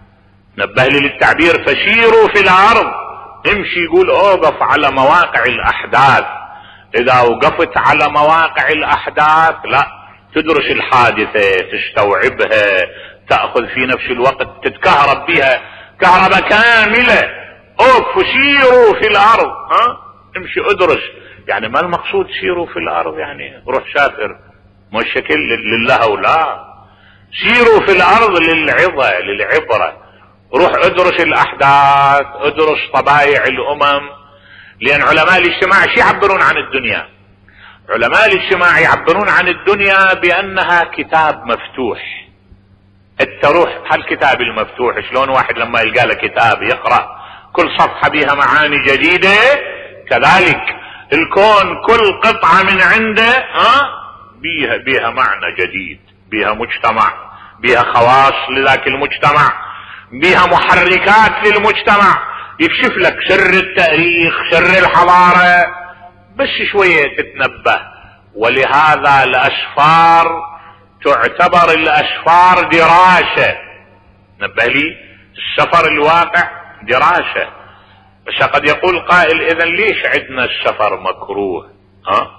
نبه لي للتعبير، فسيروا في الارض، امشي، يقول اوقف على مواقع الاحداث. اذا وقفت على مواقع الاحداث لا تدرس الحادثة، تستوعبها، تأخذ في نفس الوقت تتكهرب بها كهرباء كاملة. اوقفوا سيروا في الارض، ها امشي ادرس. يعني ما المقصود سيروا في الارض يعني روح سافر، مو الشكل لله ولا، سيروا في الارض للعظة للعبرة. روح ادرس الاحداث، ادرس طبائع الامم. لان علماء الاجتماع شو يعبرون عن الدنيا؟ علماء الاجتماع يعبرون عن الدنيا بانها كتاب مفتوح. انت روح هالكتاب المفتوح، شلون واحد لما يلقى له كتاب يقرأ كل صفحة بها معاني جديدة، كذلك الكون كل قطعة من عنده ها بيها بيها معنى جديد، بيها مجتمع، بيها خواص لذاك المجتمع، بيها محركات للمجتمع، يكشف لك سر التاريخ، سر الحضارة، بس شوية تتنبه. ولهذا الأسفار تعتبر الأسفار دراسة. نبه لي، السفر الواقع دراسة. بس قد يقول قائل إذن ليش عندنا السفر مكروه؟ ها؟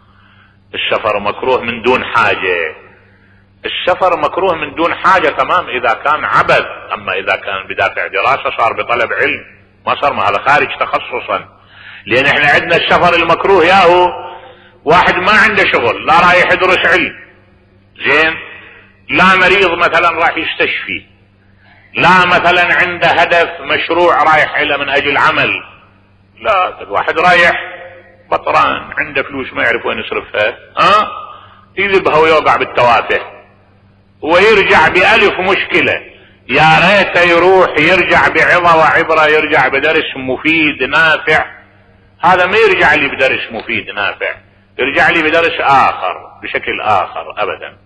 السفر مكروه من دون حاجة. السفر مكروه من دون حاجة تمام إذا كان عبث، أما إذا كان بدافع دراسة صار بطلب علم، ما صار ما هذا خارج تخصصا. لأن احنا عندنا السفر المكروه ياهو واحد ما عنده شغل، لا رايح يدرس علم، زين، لا مريض مثلا راح يستشفي، لا مثلا عنده هدف مشروع رايح له من اجل عمل، لا، واحد رايح بطران عنده فلوس ما يعرف وين يصرفها، ها أه؟ يذبها ويوقع بالتوافه ويرجع بألف مشكلة. يا ريت يروح يرجع بعظة وعبرة، يرجع بدرس مفيد نافع. هذا ما يرجع لي بدرس مفيد نافع، يرجع لي بدرس آخر بشكل آخر أبدا.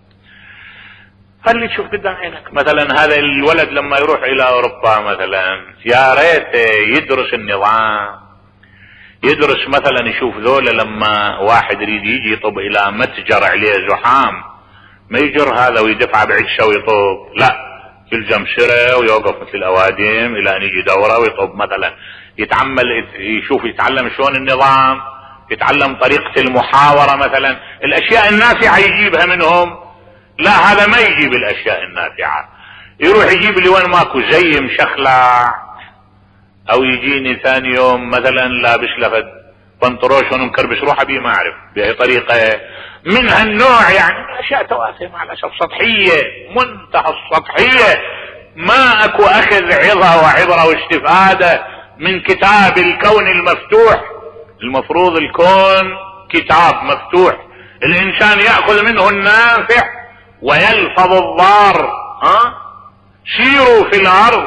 خلي تشوف قدام عينك مثلا هذا الولد لما يروح إلى أوروبا مثلا، يا ريت يدرس النظام، يدرس مثلا، يشوف ذولا لما واحد يريد يجي يطب إلى متجر عليه زحام، ما يجر هذا ويدفع بعشة ويطب، لا، يلزم سرة ويوقف مثل الأوادم إلى أن يجي دورة ويطب مثلا، يتعمل يشوف يتعلم شلون النظام، يتعلم طريقة المحاورة مثلا، الأشياء النافعة يجيبها منهم. لا، هذا ما يجيب الأشياء النافعة، يروح يجيب لي وين ماكو زي مشخلع، أو يجيني ثاني يوم مثلا لابس لفت بنطروش ومكربش روحه بيه ما اعرف باي طريقه من هالنوع، يعني اشياء توافه مع الاسف سطحيه منتهى السطحيه، ما اكو اخذ عظه وعبره واستفاده من كتاب الكون المفتوح. المفروض الكون كتاب مفتوح الانسان ياخذ منه النافع ويلفظ الضار. ها سيروا في الارض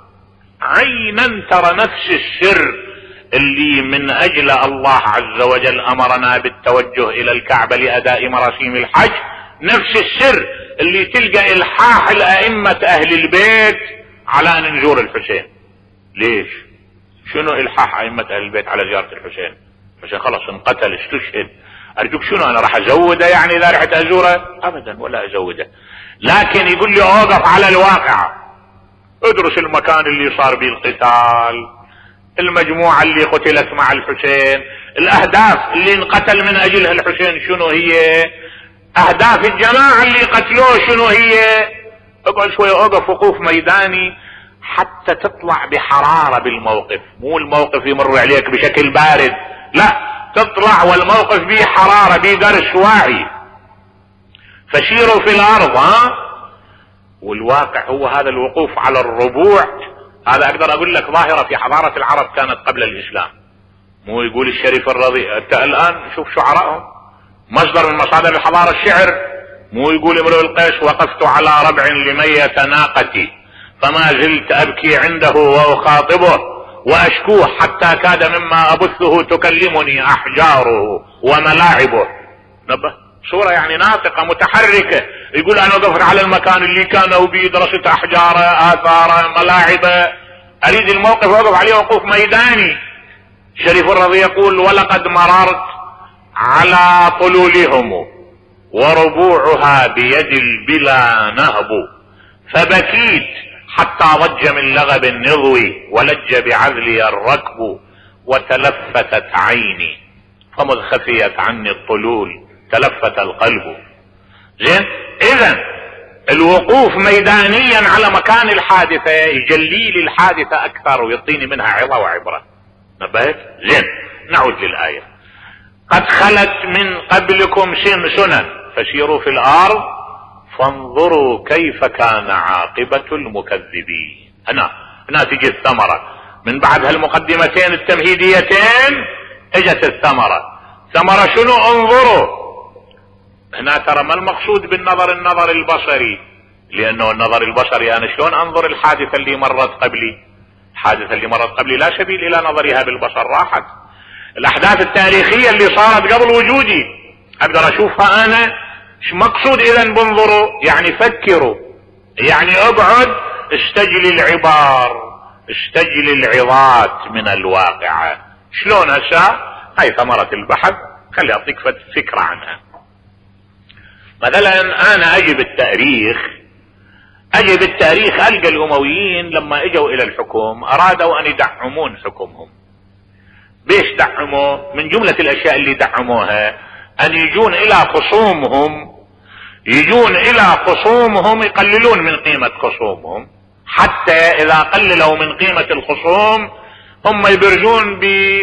عينا ترى نفس السر اللي من اجل الله عز وجل امرنا بالتوجه الى الكعبة لاداء مراسيم الحج، نفس السر اللي تلقى الحاح الائمة اهل البيت على ان نزور الحسين. ليش؟ شنو الحاح ائمة اهل البيت على زيارة الحسين؟ عشان خلاص انقتل استشهد. ارجوك شنو انا راح ازوده يعني اذا رحت ازوره؟ ابدا ولا ازوده، لكن يقول لي اوقف على الواقع، ادرس المكان اللي صار به القتال، المجموعة اللي قتلت مع الحسين، الاهداف اللي انقتل من اجلها الحسين شنو هي، اهداف الجماعة اللي قتلوه شنو هي. اقعد شوية اوقف وقوف ميداني حتى تطلع بحرارة بالموقف، مو الموقف يمر عليك بشكل بارد، لا تطلع والموقف به حرارة به درس واعي. فسيروا في الارض. ها والواقع هو هذا الوقوف على الربوع. هذا اقدر اقول لك ظاهرة في حضارة العرب كانت قبل الاسلام. مو يقول الشريف الرضي انت الان شوف شعراءهم مصدر من مصادر الحضارة الشعر، مو يقول امرؤ القيس وقفت على ربع لمية ناقتي فما زلت ابكي عنده واخاطبه واشكوه حتى كاد مما ابثه تكلمني احجاره وملاعبه. نبه صورة يعني ناطقة متحركة، يقول انا وقفت على المكان اللي كانوا بيه، درست احجاره اثاره ملاعبه، اريد الموقف وقف عليه وقوف ميداني. شريف الرضي يقول ولقد مررت على طلولهم وربوعها بيد البلا نهب فبكيت حتى ضج من لغب النضوي ولج بعذلي الركب وتلفتت عيني فمذ خفيت عني الطلول تلفت القلب. زين، اذا الوقوف ميدانيا على مكان الحادثة يجلي لي الحادثة اكثر ويعطيني منها عظة وعبرة. نبهت؟ زين، نعود للآية. قد خلت من قبلكم سنن فسيروا في الارض فانظروا كيف كان عاقبة المكذبين. هنا هنا تجي الثمرة من بعد هالمقدمتين التمهيديتين، اجت الثمرة. ثمرة شنو؟ انظروا. هنا ترى ما المقصود بالنظر النظر البصري، لانه النظر البصري انا شلون انظر الحادثة اللي مرت قبلي؟ الحادثة اللي مرت قبلي لا سبيل الى نظرها بالبصر، راحت. الاحداث التاريخية اللي صارت قبل وجودي اقدر اشوفها انا. ايش مقصود اذا بنظروا؟ يعني فكروا، يعني اقعد استجلي العبار، استجلي العظات من الواقعة. شلون هسه؟ هاي ثمرة البحث، خلي اعطيك فكرة عنها. مثلا انا اجي بالتاريخ اجي بالتاريخ القى الامويين لما اجوا الى الحكم ارادوا ان يدعمون حكمهم. بيش دعموا؟ من جملة الاشياء اللي دعموها ان يجون الى خصومهم يجون الى خصومهم يقللون من قيمة خصومهم، حتى اذا قللوا من قيمة الخصوم هم يبرزون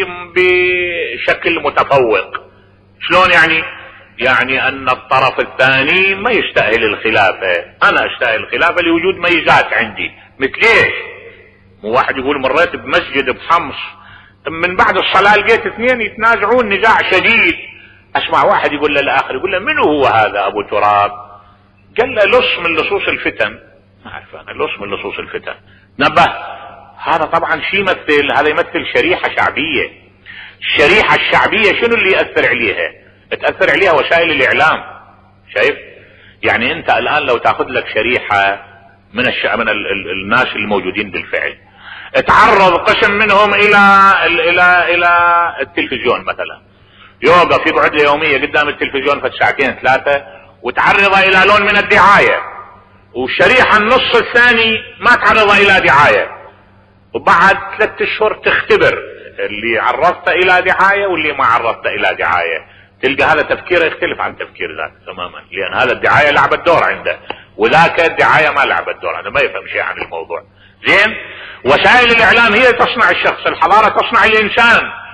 بشكل متفوق. شلون يعني؟ يعني ان الطرف الثاني ما يستاهل الخلافة، انا استاهل الخلافة لوجود ميزات عندي. مثل ايش؟ مو واحد يقول مريت بمسجد بحمص من بعد الصلاة لقيت اثنين يتنازعون نزاع شديد، اسمع واحد يقول للاخر، يقول له منو هو هذا ابو تراب؟ قال له لص من لصوص الفتن. ما اعرف انا لص من لصوص الفتن. نبه، هذا طبعا شي يمثل؟ هذا يمثل شريحة شعبية. الشريحة الشعبية شنو اللي يأثر عليها؟ تأثر عليها وسائل الاعلام. شايف؟ يعني انت الان لو تاخذ لك شريحة من الشعب من ال ال الناس الموجودين بالفعل، تعرض قسم منهم الى الى الى التلفزيون مثلا، يوقف يقعد يومية قدام التلفزيون في ساعتين ثلاثة وتعرض الى لون من الدعاية، والشريحة النص الثاني ما تعرض الى دعاية، وبعد ثلاثة اشهر تختبر اللي عرضت الى دعاية واللي ما عرضت الى دعاية، تلقى هذا تفكيره يختلف عن تفكير ذاك تماما، لان هذا الدعاية لعبت دور عنده وذاك الدعاية ما لعبت دور عنده، ما يفهم شيء عن الموضوع. زين، وسائل الاعلام هي تصنع الشخص، الحضارة تصنع الانسان.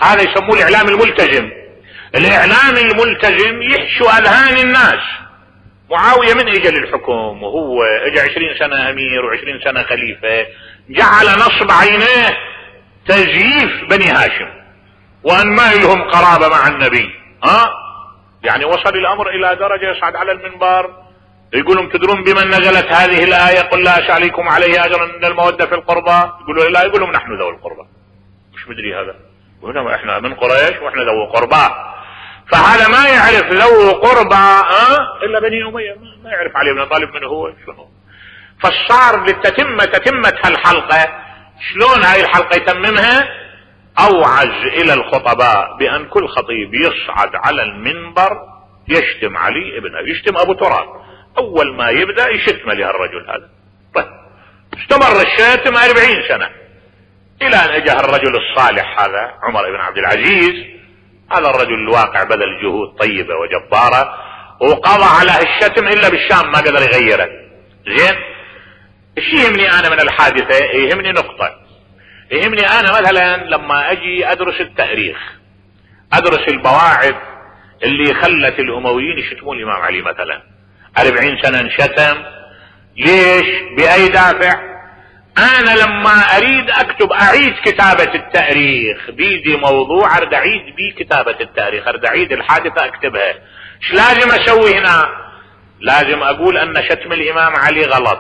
هذا يسموه الاعلام الملتزم. الاعلام الملتزم يحشو اذهان الناس. معاوية من اجى للحكم وهو اجى عشرين سنة امير وعشرين سنة خليفة، جعل نصب عينيه تزييف بني هاشم وان ما لهم قرابة مع النبي. ها يعني وصل الامر الى درجة يصعد على المنبر يقولون تدرون بمن نزلت هذه الآية قل لا أسأل عليكم عليه أجرا إن المودة في القربى؟ يقولوا لا، يقولون نحن ذوي القربى. مش مدري هذا، يقولون احنا من قريش واحنا ذوي قربى. فهذا ما يعرف ذو قربى أه؟ إلا بني أمية، ما يعرف علي بن طالب من هو شنو. فصار للتتمة تتمة هالحلقة. شلون هاي الحلقة يتممها؟ أوعز إلى الخطباء بأن كل خطيب يصعد على المنبر يشتم علي ابن أبي، يشتم أبو تراب. اول ما يبدأ يشتم لهالرجل هذا. طيب استمر الشاتم اربعين سنة الى ان اجى الرجل الصالح هذا عمر بن عبد العزيز. هذا الرجل الواقع بذل جهود طيبة وجبارة وقضى على هالشتم الا بالشام ما قدر يغيره. زين، ايش يهمني انا من الحادثة؟ يهمني نقطة. يهمني انا مثلا لما اجي ادرس التاريخ، ادرس البواعث اللي خلت الامويين يشتمون الامام علي مثلا. أربعين سنة انشتم، ليش؟ بأي دافع؟ أنا لما أريد أكتب أعيد كتابة التاريخ بيدي موضوع أرد أعيد بي كتابة التاريخ، أرد أعيد الحادثة أكتبها. إيش لازم أسوي هنا؟ لازم أقول أن شتم الإمام علي غلط،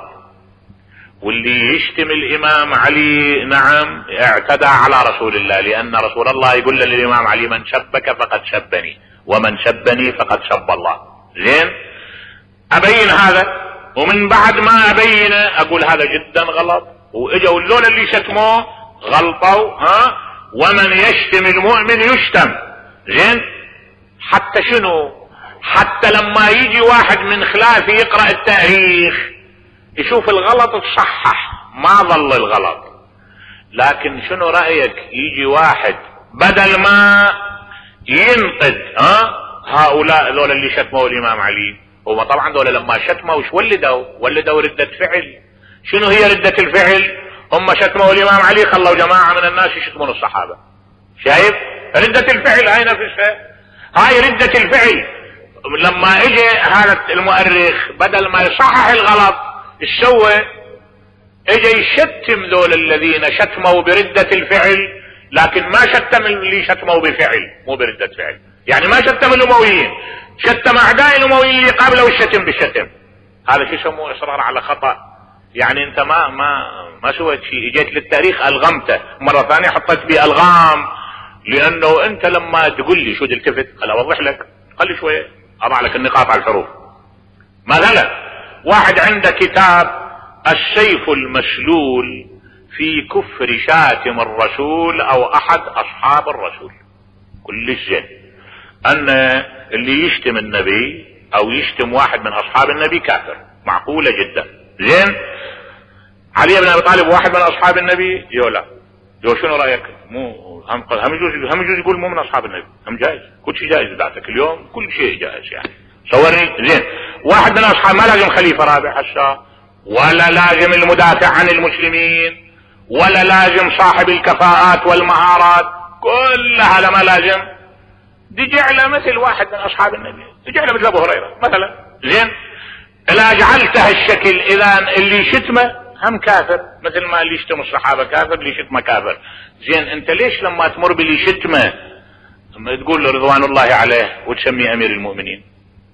واللي يشتم الإمام علي نعم اعتدى على رسول الله، لأن رسول الله يقول للإمام علي من شبك فقد شبني ومن شبني فقد شب الله. زين، ابين هذا، ومن بعد ما ابينه اقول هذا جدا غلط، واجوا اللون اللي شتموه غلطوا. ها، ومن يشتم المؤمن يشتم. زين، حتى شنو؟ حتى لما يجي واحد من خلافي يقرأ التاريخ يشوف الغلط تصحح، ما ظل الغلط. لكن شنو رأيك يجي واحد بدل ما ينقد ها هؤلاء ذول اللي شتموا الامام علي، هو طبعا دول لما شتموا وش ولدوا؟ ولدوا ردة فعل. شنو هي ردة الفعل؟ هم شتموا الامام علي خلوا جماعة من الناس يشتمون الصحابة. شايف ردة الفعل هاي نفسها؟ هاي ردة الفعل. لما اجى هذا المؤرخ بدل ما يصحح الغلط ايش سوى؟ اجى يشتم ذول الذين شتموا بردة الفعل، لكن ما شتم اللي شتموا بفعل مو بردة فعل. يعني ما شتم الامويين، شتم اعداء الامويين اللي قابلوا الشتم بالشتم. هذا شو يسموه؟ اصرار على خطأ. يعني انت ما ما ما سويت شيء، اجيت للتاريخ الغمته، مرة ثانية حطيت بيه الغام. لانه انت لما تقول لي شو تلتفت، خلي اوضح لك، خلي شوية اضع لك النقاط على الحروف. مثلا واحد عنده كتاب السيف المسلول في كفر شاتم الرسول او احد اصحاب الرسول. كل زين ان اللي يشتم النبي او يشتم واحد من اصحاب النبي كافر، معقولة جدا. زين، علي بن ابي طالب واحد من اصحاب النبي؟ يو لا، يو شنو رايك؟ مو هم هم يجوز هم يجوز يقول مو من اصحاب النبي، هم جائز، كل شيء جائز ذاتك اليوم، كل شيء جائز يعني. صورني. زين، واحد من اصحاب ما لازم خليفة رابع حشا، ولا لازم المدافع عن المسلمين، ولا لازم صاحب الكفاءات والمهارات، كل هذا ما لازم. دي جعله مثل واحد من اصحاب النبي، دي جعله مثل ابو هريرة مثلا. زين، اذا جعلته الشكل اذا اللي شتمه هم كافر، مثل ما اللي يشتم الصحابة كافر اللي شتمه كافر. زين، انت ليش لما تمر باللي شتمه تقول له رضوان الله عليه وتسميه امير المؤمنين؟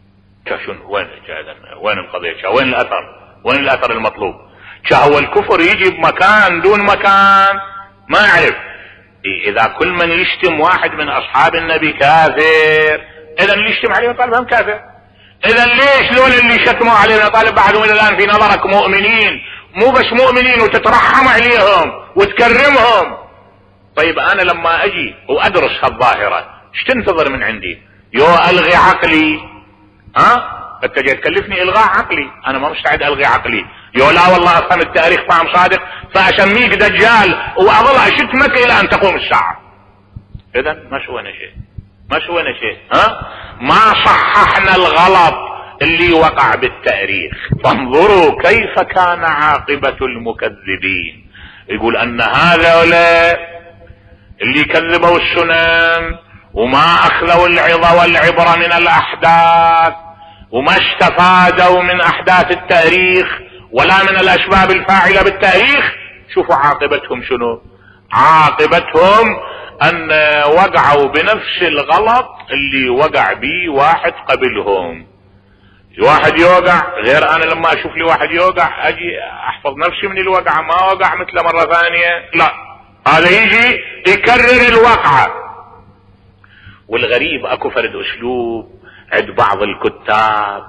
شنو وين وين القضية؟ وين الاثر؟ وين الاثر المطلوب؟ هو الكفر يجي بمكان دون مكان ما اعرف. اذا كل من يشتم واحد من اصحاب النبي كافر، اذا اللي يشتم علي بن طالب هم كافر. اذا ليش دول اللي شتموا علي بن طالب بعدهم الى الان في نظرك مؤمنين؟ مو بس مؤمنين وتترحم عليهم وتكرمهم. طيب انا لما اجي وادرس هالظاهرة ايش تنتظر من عندي؟ يو الغي عقلي؟ ها انت جاي تكلفني الغاء عقلي؟ انا ما مستعد الغي عقلي. يو لا والله افهم التاريخ فهم صادق فاسميك دجال واظل اشتمك الى ان تقوم الساعة. اذا ما سوينا شيء، ما سوينا شيء. ها ما صححنا الغلط اللي وقع بالتاريخ. فانظروا كيف كان عاقبة المكذبين. يقول ان هذا اللي كذبوا السنن وما اخذوا العظة والعبرة من الاحداث وما استفادوا من احداث التاريخ ولا من الاسباب الفاعلة بالتاريخ، شوفوا عاقبتهم شنو؟ عاقبتهم ان وقعوا بنفس الغلط اللي وقع به واحد قبلهم. واحد يوقع غير انا لما اشوف لي واحد يوقع اجي احفظ نفسي من الوقعة، ما وقع مثل مرة ثانية، لا، هذا يجي يكرر الوقعة. والغريب اكو فرد اسلوب عند بعض الكتاب،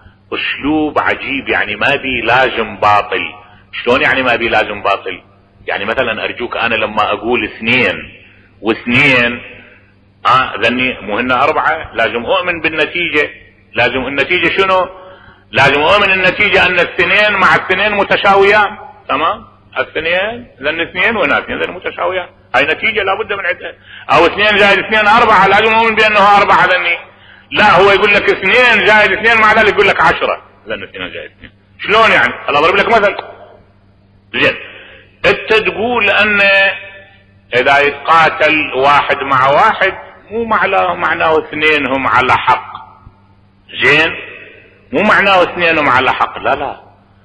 اسلوب عجيب، يعني ما بي لازم باطل. شلون يعني ما بي لازم باطل؟ يعني مثلا ارجوك انا لما اقول اثنين واثنين اه ذني مو هن اربعة، لازم اؤمن بالنتيجة. لازم النتيجة شنو؟ لازم اؤمن النتيجة ان الاثنين مع الاثنين متساويان، تمام؟ الاثنين لان اثنين وهنا اثنين ذن متساويان، هاي نتيجة لابد من عدها. او اثنين زائد اثنين اربعة، لازم اؤمن بانه اربعة ذني. لا، هو يقول لك اثنين زائد اثنين مع ذلك يقول لك عشرة، لان اثنين زائد اثنين. شلون يعني؟ خل اضرب لك مثل. زين، انت تقول ان اذا يتقاتل واحد مع واحد مو معناه معناه اثنين هم على حق. زين، مو معناه اثنين هم على حق، لا لا،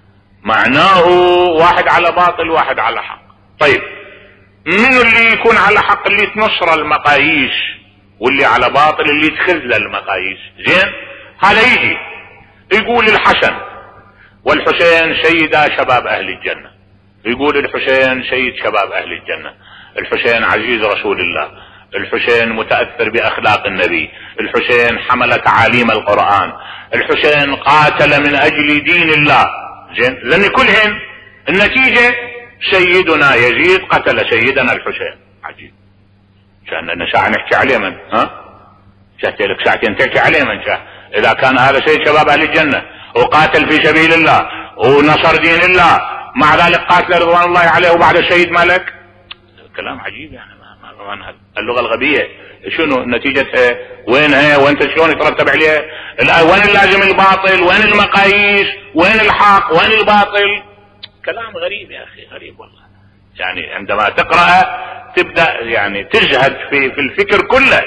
معناه واحد على باطل واحد على حق. طيب من اللي يكون على حق؟ اللي تنصر المقاييس، واللي على باطل اللي تخذ المقاييس. زين، هذا يجي يقول الحسن والحسين سيدا شباب اهل الجنة، يقول الحسين سيد شباب اهل الجنة، الحسين عزيز رسول الله، الحسين متأثر باخلاق النبي، الحسين حمل تعاليم القرآن، الحسين قاتل من اجل دين الله. زين، لان كلهن النتيجة سيدنا يزيد قتل سيدنا الحسين. عجيب، كأننا ساعة نحكي عليه من ها؟ شهت لك ساعتين تحكي عليه من شاه. اذا كان هذا سيد شباب اهل الجنة وقاتل في سبيل الله ونصر دين الله، مع ذلك قاتل رضوان الله عليه وبعد الشهيد مالك، كلام عجيب يعني. ما ما اللغة الغبية شنو نتيجتها؟ وينها؟ وانت شلون يترتب عليها؟ وين اللازم الباطل؟ وين المقاييس؟ وين الحق؟ وين الباطل؟ كلام غريب يا اخي، غريب والله. يعني عندما تقرأ تبدأ يعني تجهد في في الفكر كله.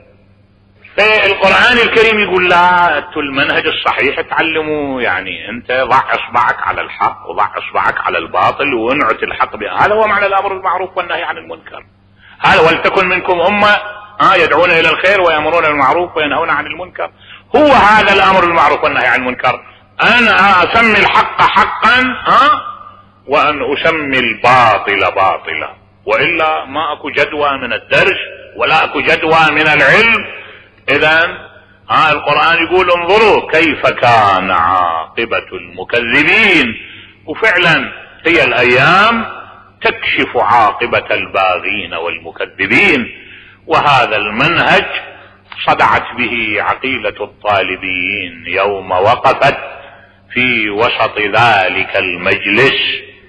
القرآن الكريم يقول لا، انتوا المنهج الصحيح تعلموا، يعني انت ضع اصبعك على الحق وضع اصبعك على الباطل وانعت الحق بها. هذا هو معنى الامر بالمعروف والنهي عن المنكر. هذا ولتكن منكم امة ها يدعون الى الخير ويأمرون بالمعروف وينهون عن المنكر. هو هذا الامر بالمعروف والنهي عن المنكر، انا اسمي الحق حقا ها وان اسمي الباطل باطلا، والا ما اكو جدوى من الدرس ولا اكو جدوى من العلم. اذا ها القرآن يقول انظروا كيف كان عاقبة المكذبين، وفعلا هي الايام تكشف عاقبة الباغين والمكذبين. وهذا المنهج صدعت به عقيلة الطالبين يوم وقفت في وسط ذلك المجلس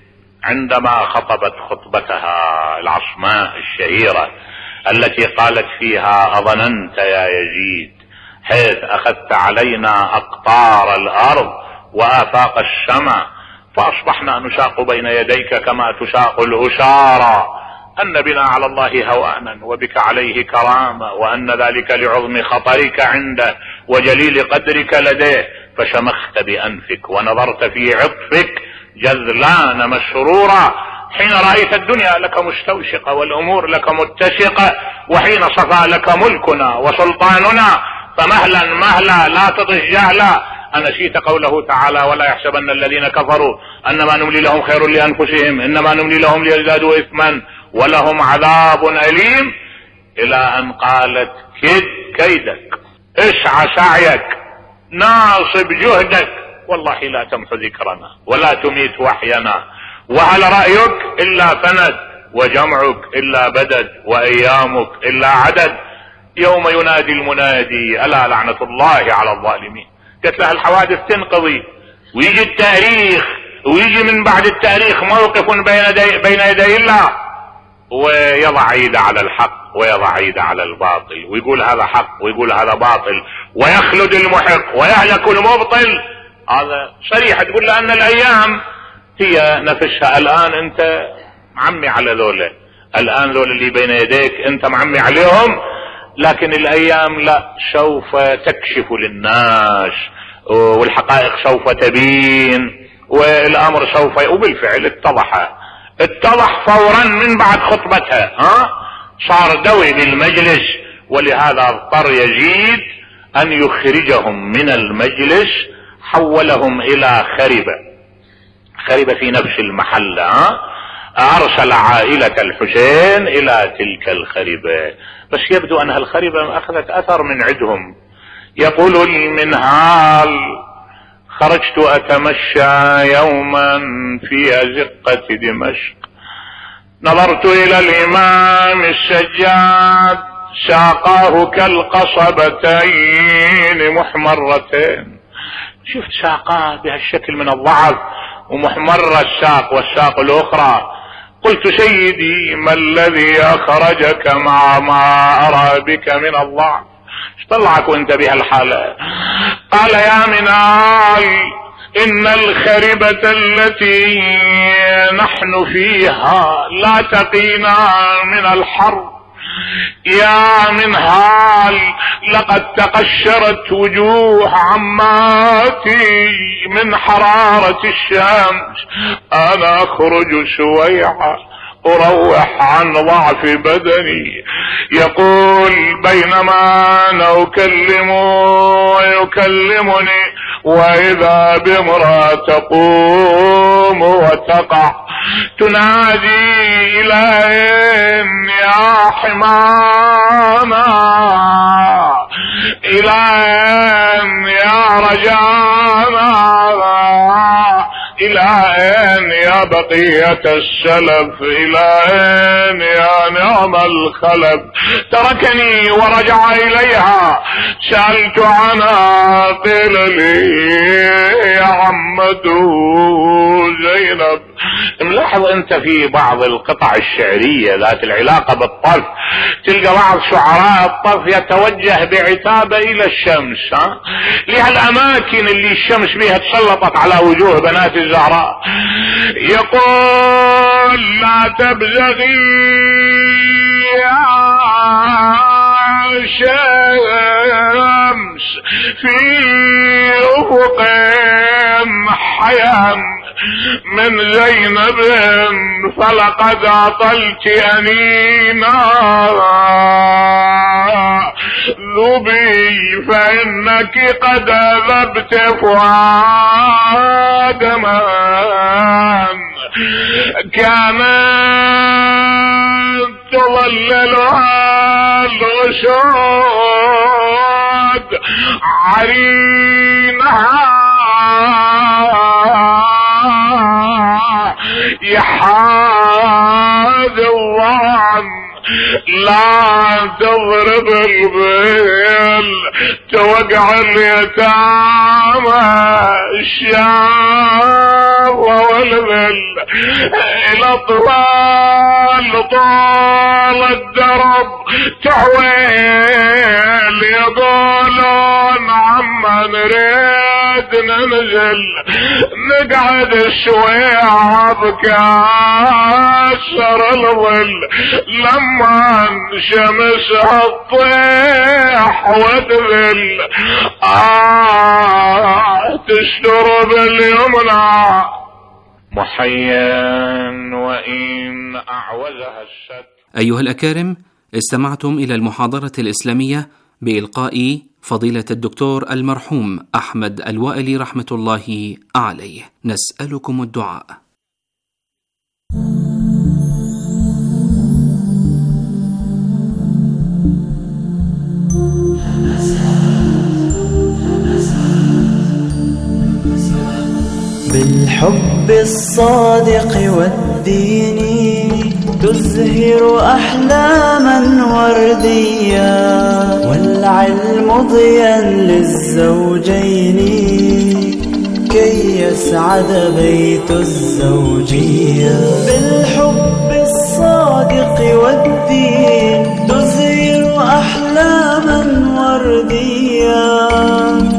عندما خطبت خطبتها العصماء الشهيرة التي قالت فيها اظننت يا يزيد حيث اخذت علينا اقطار الارض وافاق السماء فاصبحنا نشاق بين يديك كما تشاق الاسارى، ان بنا على الله هوانا وبك عليه كرامة، وان ذلك لعظم خطرك عنده وجليل قدرك لديه، فشمخت بانفك ونظرت في عطفك جذلان مسرورا حين رأيت الدنيا لك مستوشقة والامور لك متسقة، وحين صفى لك ملكنا وسلطاننا فمهلا مهلا لا تطش جهلا. أنسيت قوله تعالى ولا يحسبن الذين كفروا انما نملي لهم خير لانفسهم انما نملي لهم ليزدادوا اثما ولهم عذاب اليم، الى ان قالت كد كيدك اسعى سعيك ناصب جهدك والله لا تمحو ذكرنا ولا تميت وحينا، وهل رأيك الا فند وجمعك الا بدد وايامك الا عدد، يوم ينادي المنادي الا لعنة الله على الظالمين. قلت لها الحوادث تنقضي ويجي التاريخ ويجي من بعد التاريخ موقف بين يدي, بين يدي الله ويضع يده على الحق ويضع يده على الباطل ويقول هذا حق ويقول هذا باطل ويخلد المحق ويهلك المبطل. هذا صريح تقول لأن الأيام هي نفسها. الآن أنت عمي على ذولا الآن ذول اللي بين يديك أنت معمي عليهم، لكن الأيام لا، سوف تكشف للناس والحقائق سوف تبين والأمر سوف، وبالفعل اتضح اتضح فورا من بعد خطبتها. ها صار دوي بالمجلس، ولهذا اضطر يزيد أن يخرجهم من المجلس، حولهم إلى خربة خربة في نفس المحل. ها أرسل عائلة الحسين إلى تلك الخربة، بس يبدو أنها الخربة أخذت أثر من عندهم. يقول المنهال: خرجت أتمشى يوما في أزقة دمشق، نظرت إلى الإمام السجاد، ساقاه كالقصبتين محمرتين. شفت ساقاه بهالشكل من الضعف ومحمر الساق والساق الأخرى. قلت: سيدي، ما الذي أخرجك مع ما أرى بك من الضعف؟ طلعك وانت بهالحالة؟ قال: يا منال، إن الخربة التي نحن فيها لا تقينا من الحر. يا منهال، لقد تقشرت وجوه عماتي من حرارة الشمس، أنا أخرج سويعة أروح عن ضعف بدني. يقول: بينما أنا أكلم ويكلمني وإذا بامرأة تقوم وتقع تنادي: إلين يا حمانا، إلين يا رجانا، إلى أين يا بقية السلف، إلى أين يا نعم الخلف. تركني ورجع إليها، سألت عنها قيل لي يا عمته زينب. ملاحظ انت في بعض القطع الشعرية ذات العلاقة بالطف، تلقى بعض شعراء الطف يتوجه بعتابة الى الشمس، ها لهالاماكن اللي الشمس بها تسلطت على وجوه بنات الزهراء. يقول: لا تبزغي يا شمس في افق حيا من زينب، فلقد عطلت أنينا ذبي، فإنك قد ذبت فؤاد من كانت تظللها الغشود عرينها يحاد الظن. لا تضرب البيل توقع اليتامى، الشاب والذل الأطفال طال الدرب تحويل، يقولون عما نريد ننزل نقعد شوية بكاسر الظل، لما شمسها تطيح وتذل آه تشتر باليمنى محيا وإن أعوزها الشد. أيها الأكارم، استمعتم إلى المحاضرة الإسلامية بإلقاء فضيلة الدكتور المرحوم أحمد الوائلي رحمة الله عليه. نسألكم الدعاء. بالحب الصادق والدين تزهر أحلاما ورديا، والعلم ضيا للزوجين كي يسعد بيت الزوجية. بالحب الصادق والدين تزهر أحلاما ورديا،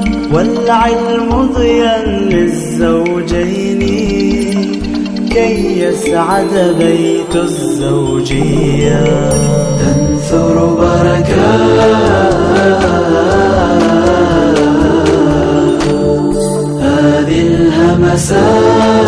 والعلم ضيا للزوجين كي يسعد بيت الزوجية. تنثر بركات هذه الهمسات